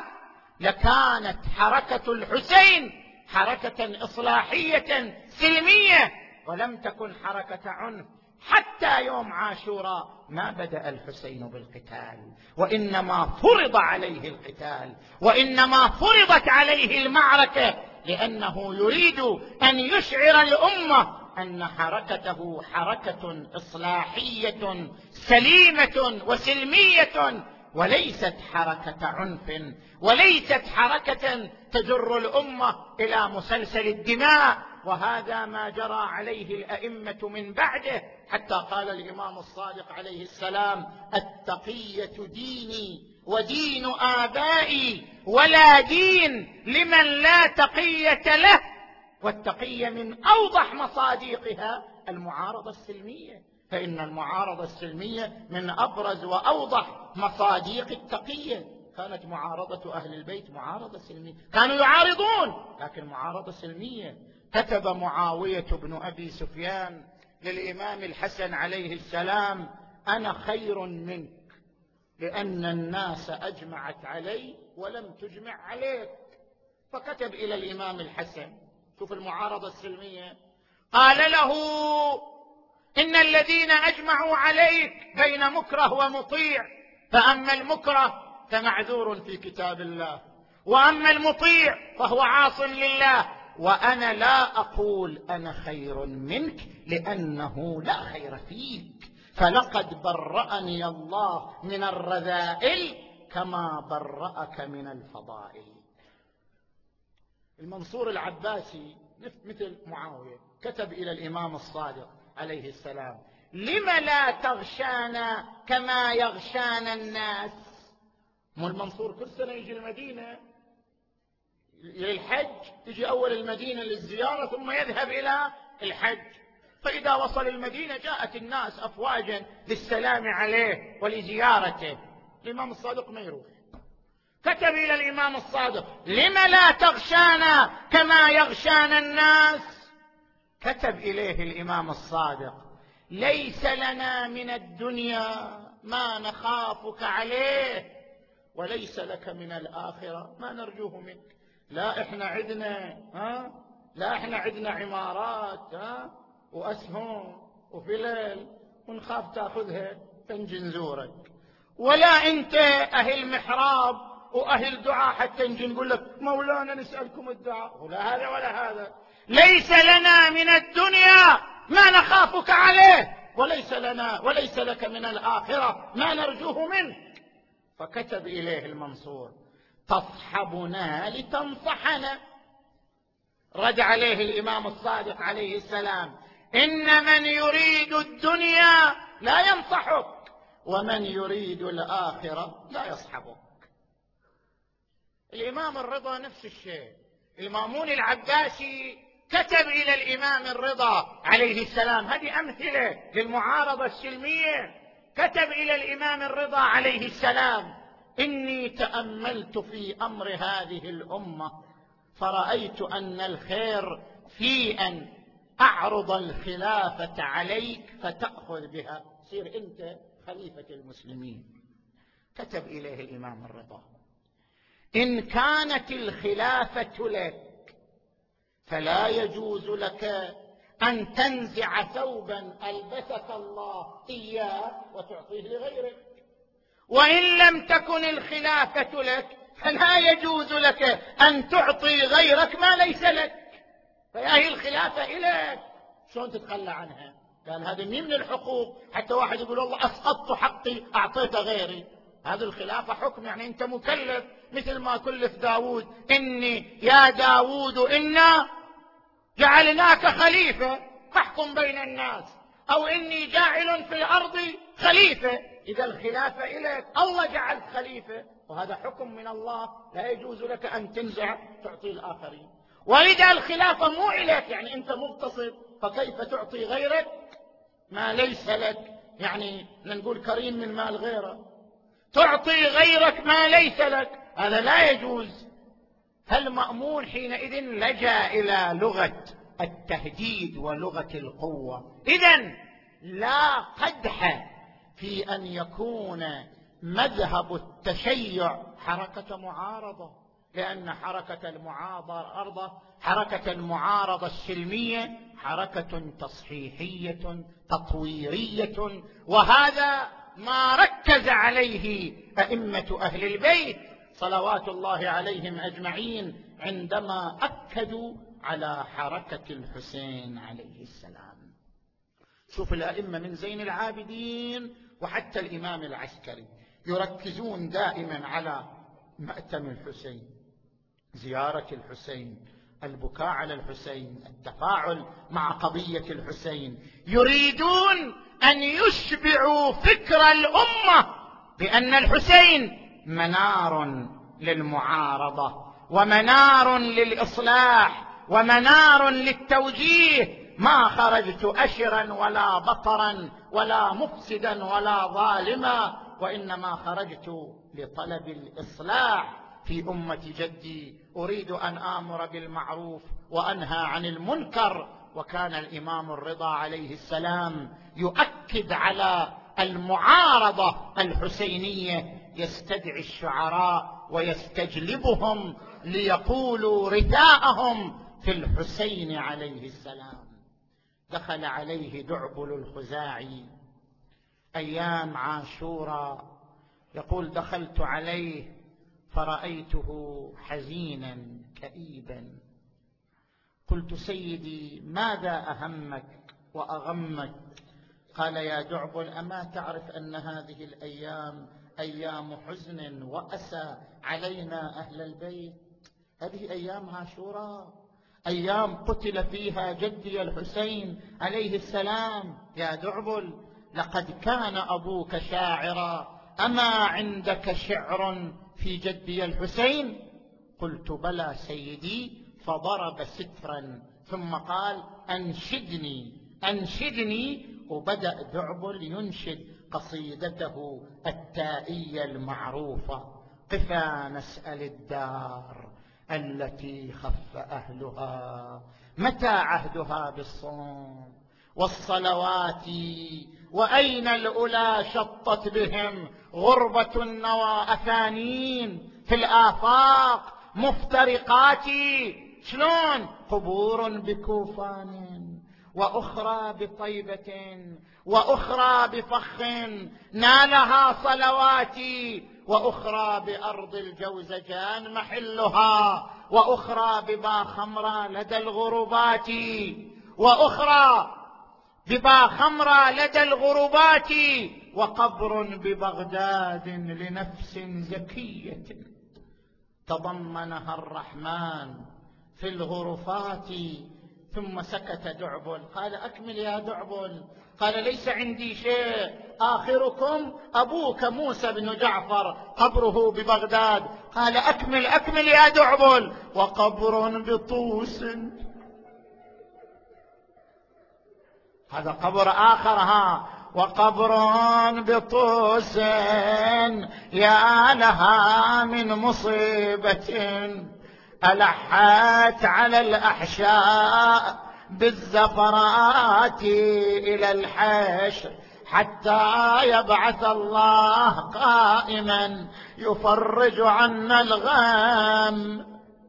لكانت حركة الحسين حركة إصلاحية سلمية ولم تكن حركة عنف. حتى يوم عاشوراء ما بدأ الحسين بالقتال، وإنما فرض عليه القتال، وإنما فرضت عليه المعركة، لأنه يريد أن يشعر الأمة أن حركته حركة إصلاحية سليمة وسلمية، وليست حركة عنف، وليست حركة تجر الأمة إلى مسلسل الدماء. وهذا ما جرى عليه الأئمة من بعده، حتى قال الإمام الصادق عليه السلام: التقية ديني ودين آبائي، ولا دين لمن لا تقية له. والتقية من أوضح مصادقها المعارضة السلمية، فإن المعارضة السلمية من أبرز وأوضح مصادق التقية. كانت معارضة أهل البيت معارضة سلمية، كانوا يعارضون لكن معارضة سلمية. كتب معاوية بن أبي سفيان للإمام الحسن عليه السلام: أنا خير منك، لأن الناس أجمعت علي ولم تجمع عليك. فكتب إلى الإمام الحسن شوف المعارضة السلمية، قال له إن الذين أجمعوا عليك بين مكره ومطيع، فأما المكره فمعذور في كتاب الله، وأما المطيع فهو عاص لله، وأنا لا أقول أنا خير منك لأنه لا خير فيك، فلقد برأني الله من الرذائل كما برأك من الفضائل. المنصور العباسي مثل معاوية كتب إلى الإمام الصادق عليه السلام: لم لا تغشانا كما يغشانا الناس؟ مو المنصور كل سنة يجي المدينة للحج، يجي أول المدينة للزيارة ثم يذهب إلى الحج، فإذا وصل المدينة جاءت الناس أفواجا للسلام عليه ولزيارته. الإمام الصادق ما يروح، كتب إلى الإمام الصادق: لم لا تغشانا كما يغشانا الناس؟ كتب إليه الإمام الصادق: ليس لنا من الدنيا ما نخافك عليه، وليس لك من الآخرة ما نرجوه منك. لا احنا عندنا عمارات وأسهم وفلل ونخاف تأخذها تنجي نزورك، ولا انت أهل محراب وأهل دعاء حتى نجي نقول لك مولانا نسألكم الدعاء، ولا هذا ولا هذا. ليس لنا من الدنيا ما نخافك عليه، وليس لك من الآخرة ما نرجوه منك. فكتب إليه المنصور: تصحبنا لتنصحنا. رد عليه الإمام الصادق عليه السلام: إن من يريد الدنيا لا ينصحك، ومن يريد الآخرة لا يصحبك. الإمام الرضا نفس الشيء. المامون العباسي كتب إلى الإمام الرضا عليه السلام، هذه أمثلة للمعارضة السلمية. كتب إلى الإمام الرضا عليه السلام: إني تأملت في أمر هذه الأمة فرأيت أن الخير في أن أعرض الخلافة عليك فتأخذ بها، صير أنت خليفة المسلمين. كتب إليه الإمام الرضا: إن كانت الخلافة لك فلا يجوز لك أن تنزع ثوبا ألبسك الله إياه وتعطيه لغيرك، وإن لم تكن الخلافة لك فلا يجوز لك أن تعطي غيرك ما ليس لك. فهي الخلافة إليك، شلون تتخلى عنها؟ لأن هذا من الحقوق، حتى واحد يقول والله أسقطت حقي أعطيت غيري. هذه الخلافة حكم، يعني أنت مكلف، مثل ما كلف داود: إني يا داود إنا جعلناك خليفة فاحكم بين الناس، أو إني جاعل في الأرض خليفة. إذا الخلافة إليك، الله جعل خليفة، وهذا حكم من الله، لا يجوز لك أن تنزع تعطي الآخرين. وإذا الخلافة مو إليك، يعني أنت مغتصب، فكيف تعطي غيرك ما ليس لك؟ يعني نقول كريم من مال غيره، تعطي غيرك ما ليس لك، هذا لا يجوز. فالمأمون حينئذ لجأ إلى لغة التهديد ولغة القوة. إذن لا قدح في أن يكون مذهب التشيع حركة معارضة، لأن حركة المعارضة السلمية حركة تصحيحية تطويرية، وهذا ما ركز عليه أئمة أهل البيت صلوات الله عليهم أجمعين عندما أكدوا على حركة الحسين عليه السلام. شوف الأئمة من زين العابدين وحتى الإمام العسكري يركزون دائما على مأتم الحسين، زيارة الحسين، البكاء على الحسين، التفاعل مع قضية الحسين. يريدون أن يشبعوا فكر الأمة بأن الحسين منار للمعارضة ومنار للإصلاح ومنار للتوجيه. ما خرجت أشرا ولا بطرا ولا مفسدا ولا ظالما، وإنما خرجت لطلب الإصلاح في أمة جدي، أريد أن آمر بالمعروف وأنهى عن المنكر. وكان الإمام الرضا عليه السلام يؤكد على المعارضة الحسينية، يستدعي الشعراء ويستجلبهم ليقولوا رداءهم في الحسين عليه السلام. دخل عليه دعبل الخزاعي أيام عاشوراء، يقول: دخلت عليه فرأيته حزينا كئيبا، قلت: سيدي ماذا أهمك وأغمك؟ قال: يا دعبل، أما تعرف أن هذه الأيام أيام حزن وأسى علينا أهل البيت؟ هذه أيام عاشوراء، أيام قتل فيها جدي الحسين عليه السلام. يا دعبل، لقد كان أبوك شاعرا، أما عندك شعر في جدي الحسين؟ قلت: بلى سيدي. فضرب سترا ثم قال: أنشدني أنشدني. وبدأ دعبل ينشد قصيدته التائية المعروفة: قفا نسأل الدار التي خف أهلها، متى عهدها بالصوم والصلوات، وأين الأولى شطت بهم غربة النوى أثانين في الآفاق مفترقات. شلون؟ قبور بكوفان وأخرى بطيبة وأخرى بفخ نالها صلواتي، وأخرى بأرض الجوزجان محلها، وأخرى بباخمرى لدى الغربات، وأخرى بباخمرى لدى الغربات، وقبر ببغداد لنفس زكية تضمنها الرحمن في الغرفات. ثم سكت دعبل. قال: أكمل يا دعبل. قال: ليس عندي شيء، آخركم أبوك موسى بن جعفر قبره ببغداد. قال: أكمل أكمل يا دعبل. وقبر بطوس، هذا قبر آخر، وقبر بطوس يا لها من مصيبة ألحت على الأحشاء بالزفرات إلى الحشر، حتى يبعث الله قائما يفرج عنا الغم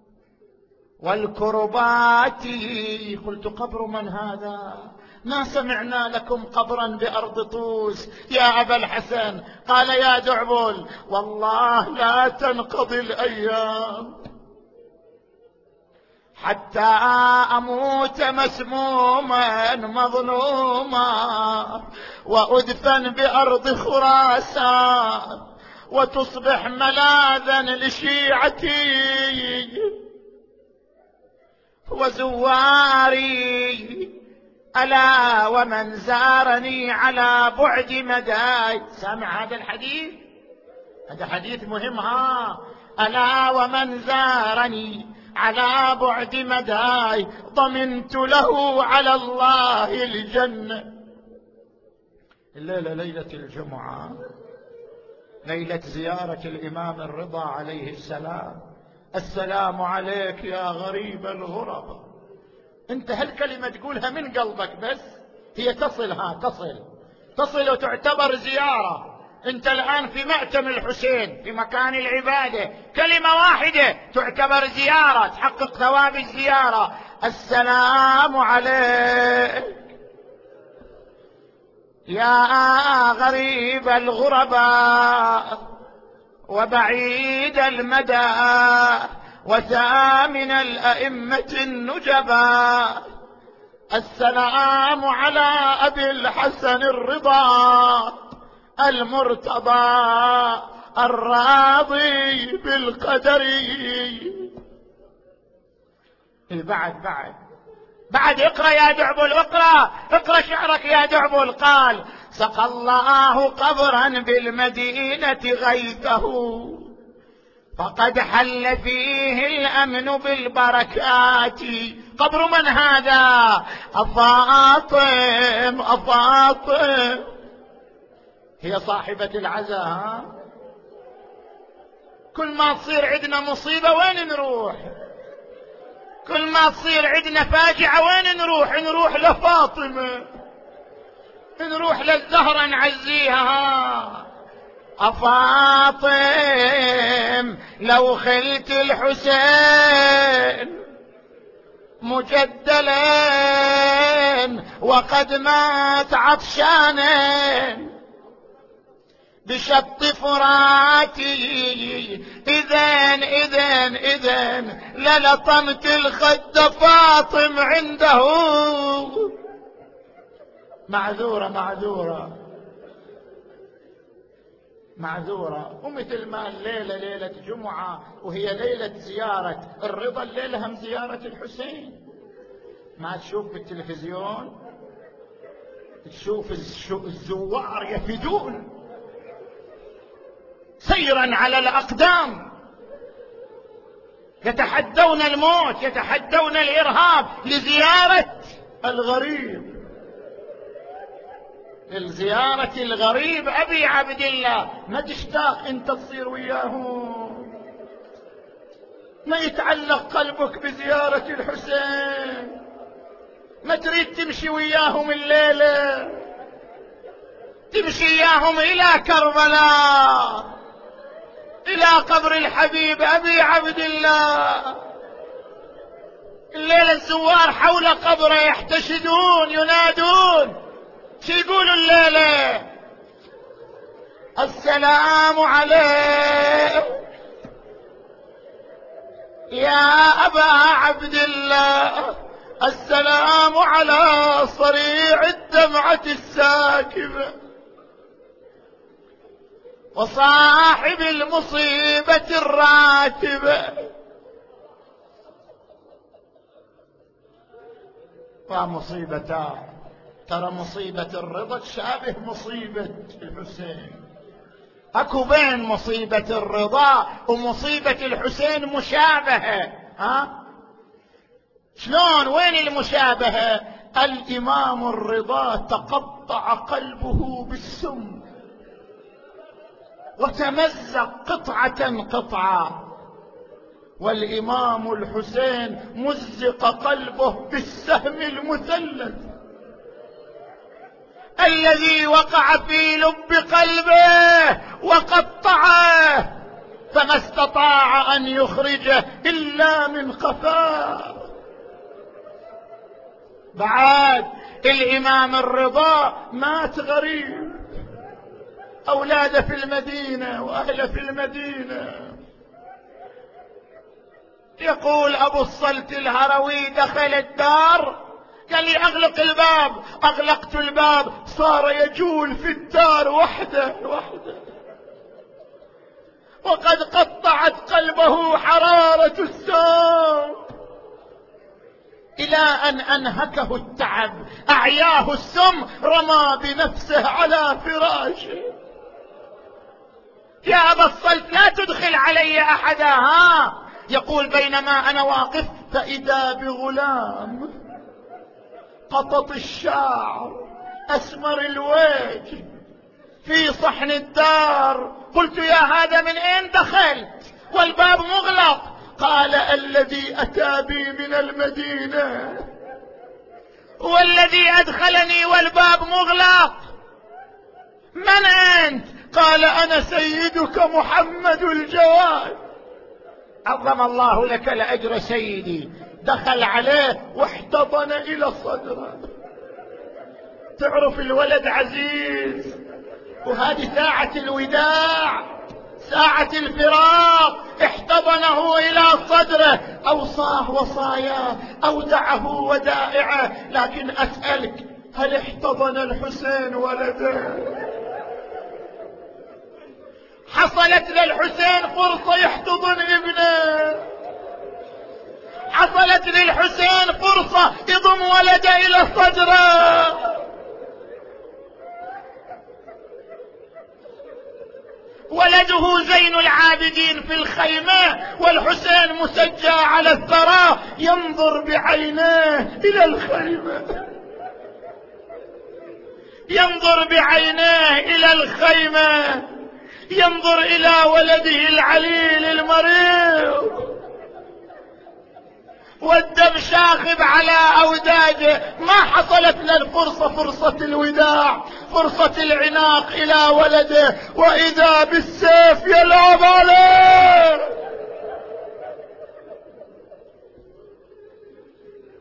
والكربات. قلت: قبر من هذا؟ ما سمعنا لكم قبرا بأرض طوس يا أبا الحسن. قال: يا دعبل، والله لا تنقضي الأيام حتى أموت مسموما مظلوما وأدفن بأرض خراسان وتصبح ملاذا لشيعتي وزواري. ألا ومن زارني على بعد مداي. سامع هذا الحديث؟ هذا حديث مهم. ألا ومن زارني على بعد مداي ضمنت له على الله الجنة. الليلة ليلة الجمعة، ليلة زيارة الإمام الرضا عليه السلام. السلام عليك يا غريب الغرباء. انت هالكلمة تقولها من قلبك، بس هي تصل وتعتبر زيارة. انت الآن في مأتم الحسين في مكان العبادة، كلمة واحدة تعتبر زيارة، تحقق ثواب الزيارة. السلام عليك يا غريب الغرباء وبعيد المدى وثامن الأئمة النجباء. السلام على أبي الحسن الرضا المرتضى الراضي بالقدر. بعد اقرأ يا دعبل، اقرأ شعرك يا دعبل. قال: سقى الله قبرا بالمدينة غيثه فقد حل فيه الأمن بالبركات. قبر من هذا؟ أفاطم هي صاحبة العزاء. كل ما تصير عندنا مصيبة وين نروح؟ كل ما تصير عندنا فاجعة وين نروح لفاطمة، نروح للزهرة نعزيها. أفاطم لو خلت الحسين مجدلا وقد مات عطشانا بشط فراتي، إذن للطمت الخد فاطم عنده. معذورة. ومثل ما الليلة ليلة جمعة وهي ليلة زيارة الرضا، الليلة هم زيارة الحسين. ما تشوف بالتلفزيون، تشوف الزوار يفدون سيرا على الأقدام، يتحدون الموت، يتحدون الإرهاب لزيارة الغريب، لزيارة الغريب. أبي عبد الله، ما تشتاق أنت تصير وياهم؟ ما يتعلق قلبك بزيارة الحسين؟ ما تريد تمشي وياهم الليلة، تمشي وياهم إلى كربلاء، إلى قبر الحبيب أبي عبد الله؟ الليلة الزوار حول قبره يحتشدون ينادون، شو يقولوا الليلة؟ السلام عليك يا أبا عبد الله، السلام على صريع الدمعة الساكبة وصاحب المصيبة الراتبة. ومصيبتان، ترى مصيبة الرضا تشابه مصيبة الحسين، اكو بين مصيبة الرضا ومصيبة الحسين مشابهة. شلون؟ وين المشابهة؟ الإمام الرضا تقطع قلبه بالسم وتمزق قطعة، والإمام الحسين مزق قلبه بالسهم المثلث الذي وقع في لب قلبه وقطعه، فما استطاع أن يخرجه إلا من قفاه. بعد الإمام الرضا مات غريب، أولاده في المدينة وأهله في المدينة. يقول أبو الصلت الهروي دخل الدار، قال لي أغلق الباب، أغلقت الباب، صار يجول في الدار وحده وقد قطعت قلبه حرارة السام، إلى أن أنهكه التعب، أعياه السم، رمى بنفسه على فراشه. يا أبا الصلت لا تدخل علي أحدا. يقول بينما أنا واقف فإذا بغلام قطط الشعر أسمر الوجه في صحن الدار. قلت يا هذا من أين دخلت والباب مغلق؟ قال الذي أتى بي من المدينة والذي أدخلني والباب مغلق. من أنت؟ قال أنا سيدك محمد الجواد. عظم الله لك الأجر سيدي. دخل عليه واحتضن إلى صدره. تعرف الولد عزيز، وهذه ساعة الوداع، ساعة الفراق، احتضنه إلى صدره، أوصاه وصاياه، أودعه ودائعه. لكن أسألك، هل احتضن الحسين ولده؟ حصلت للحسين فرصة يحتضن ابنه، حصلت للحسين فرصة يضم ولده إلى صدره. ولده زين العابدين في الخيمة والحسين مسجى على الثرى، ينظر بعينيه إلى الخيمة، ينظر بعينيه إلى الخيمة، ينظر إلى ولده العليل المريض والدم شاخب على أوداجه. ما حصلت للفرصة، فرصة الوداع، فرصة العناق إلى ولده، وإذا بالسيف يلعب عليه.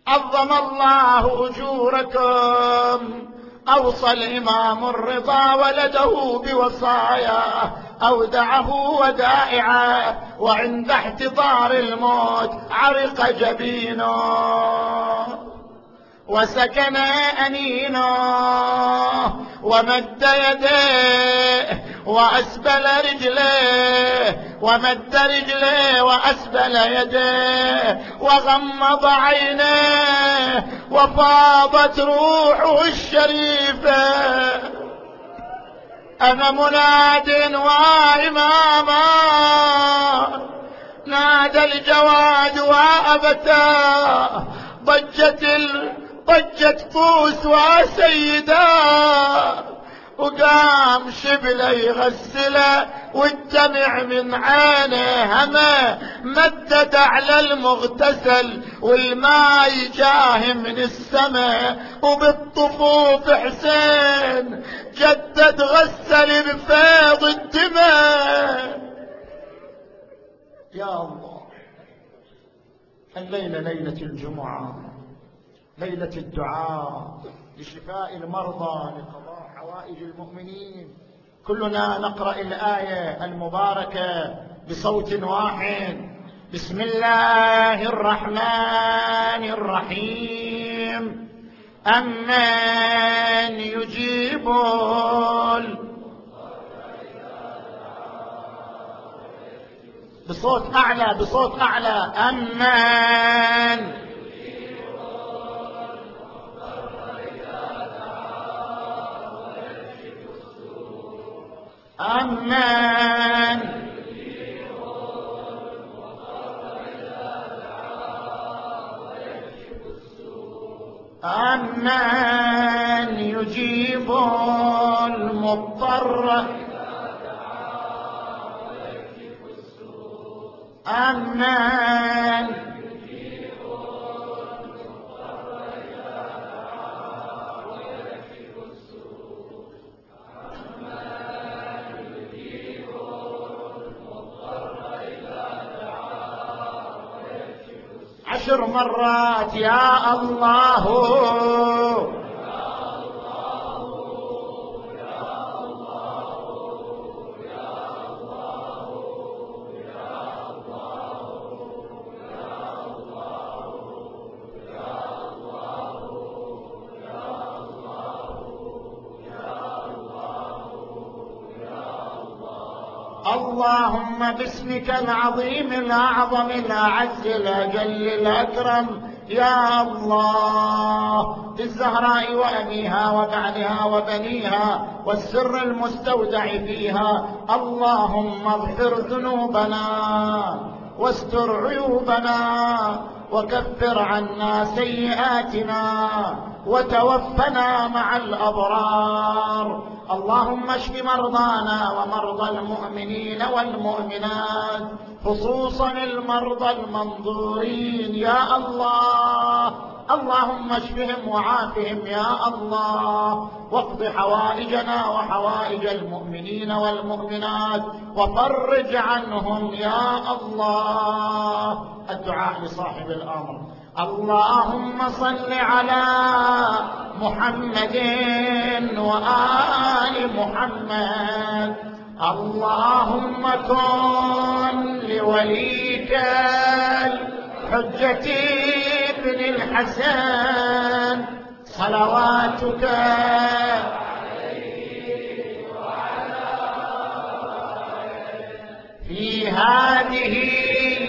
عظم الله أجوركم. أوصى الإمام الرضا ولده بوصاياه، أودعه ودائعا، وعند احتضار الموت عرق جبينه وسكن أنينه، ومد يديه وأسبل رجليه، ومد رجليه وأسبل يديه، وغمض عينيه، وفاضت روحه الشريفة. أنا مناد وإماما، نادى الجواد وأبتا، ضجت طوس وسيدا، وقام شبله يغسله والدمع من عينه همه، مدد على المغتسل والماء جاه من السماء، وبالطفوف حسين جدد غسل بفيض الدماء. يا الله، الليلة ليلة الجمعة، ليلة الدعاء لشفاء المرضى، لقضاء حوائج المؤمنين. كلنا نقرأ الآية المباركة بصوت واحد. بسم الله الرحمن الرحيم. أمن يجيب بصوت أعلى، بصوت أعلى. أمن أمن أمن يجيب المضطر، أمن عشر مرات. يا الله اللهم باسمك العظيم الأعظم الأعز الأجل الأكرم يا الله، بالزهراء وأبيها وبعلها وبنيها والسر المستودع فيها، اللهم اغفر ذنوبنا واستر عيوبنا وكفر عنا سيئاتنا وتوفنا مع الأبرار. اللهم اشف مرضانا ومرضى المؤمنين والمؤمنات، خصوصا المرضى المنظورين يا الله. اللهم اشفهم وعافهم يا الله، واقض حوائجنا وحوائج المؤمنين والمؤمنات وفرج عنهم يا الله. الدعاء لصاحب الأمر. اللهم صل على محمد وآل محمد. اللهم كن لوليك الحجة بن الحسن صلواتك عليه وعلى آله في هذه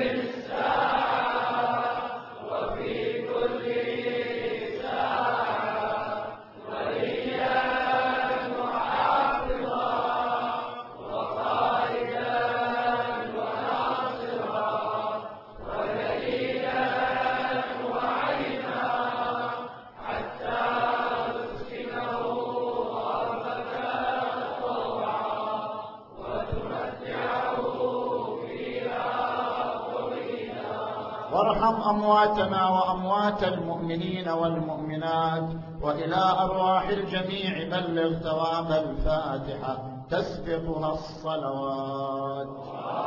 وارحم أمواتنا وأموات المؤمنين والمؤمنات، وإلى أرواح الجميع بلغ ثواب الفاتحة تسبقها الصلوات.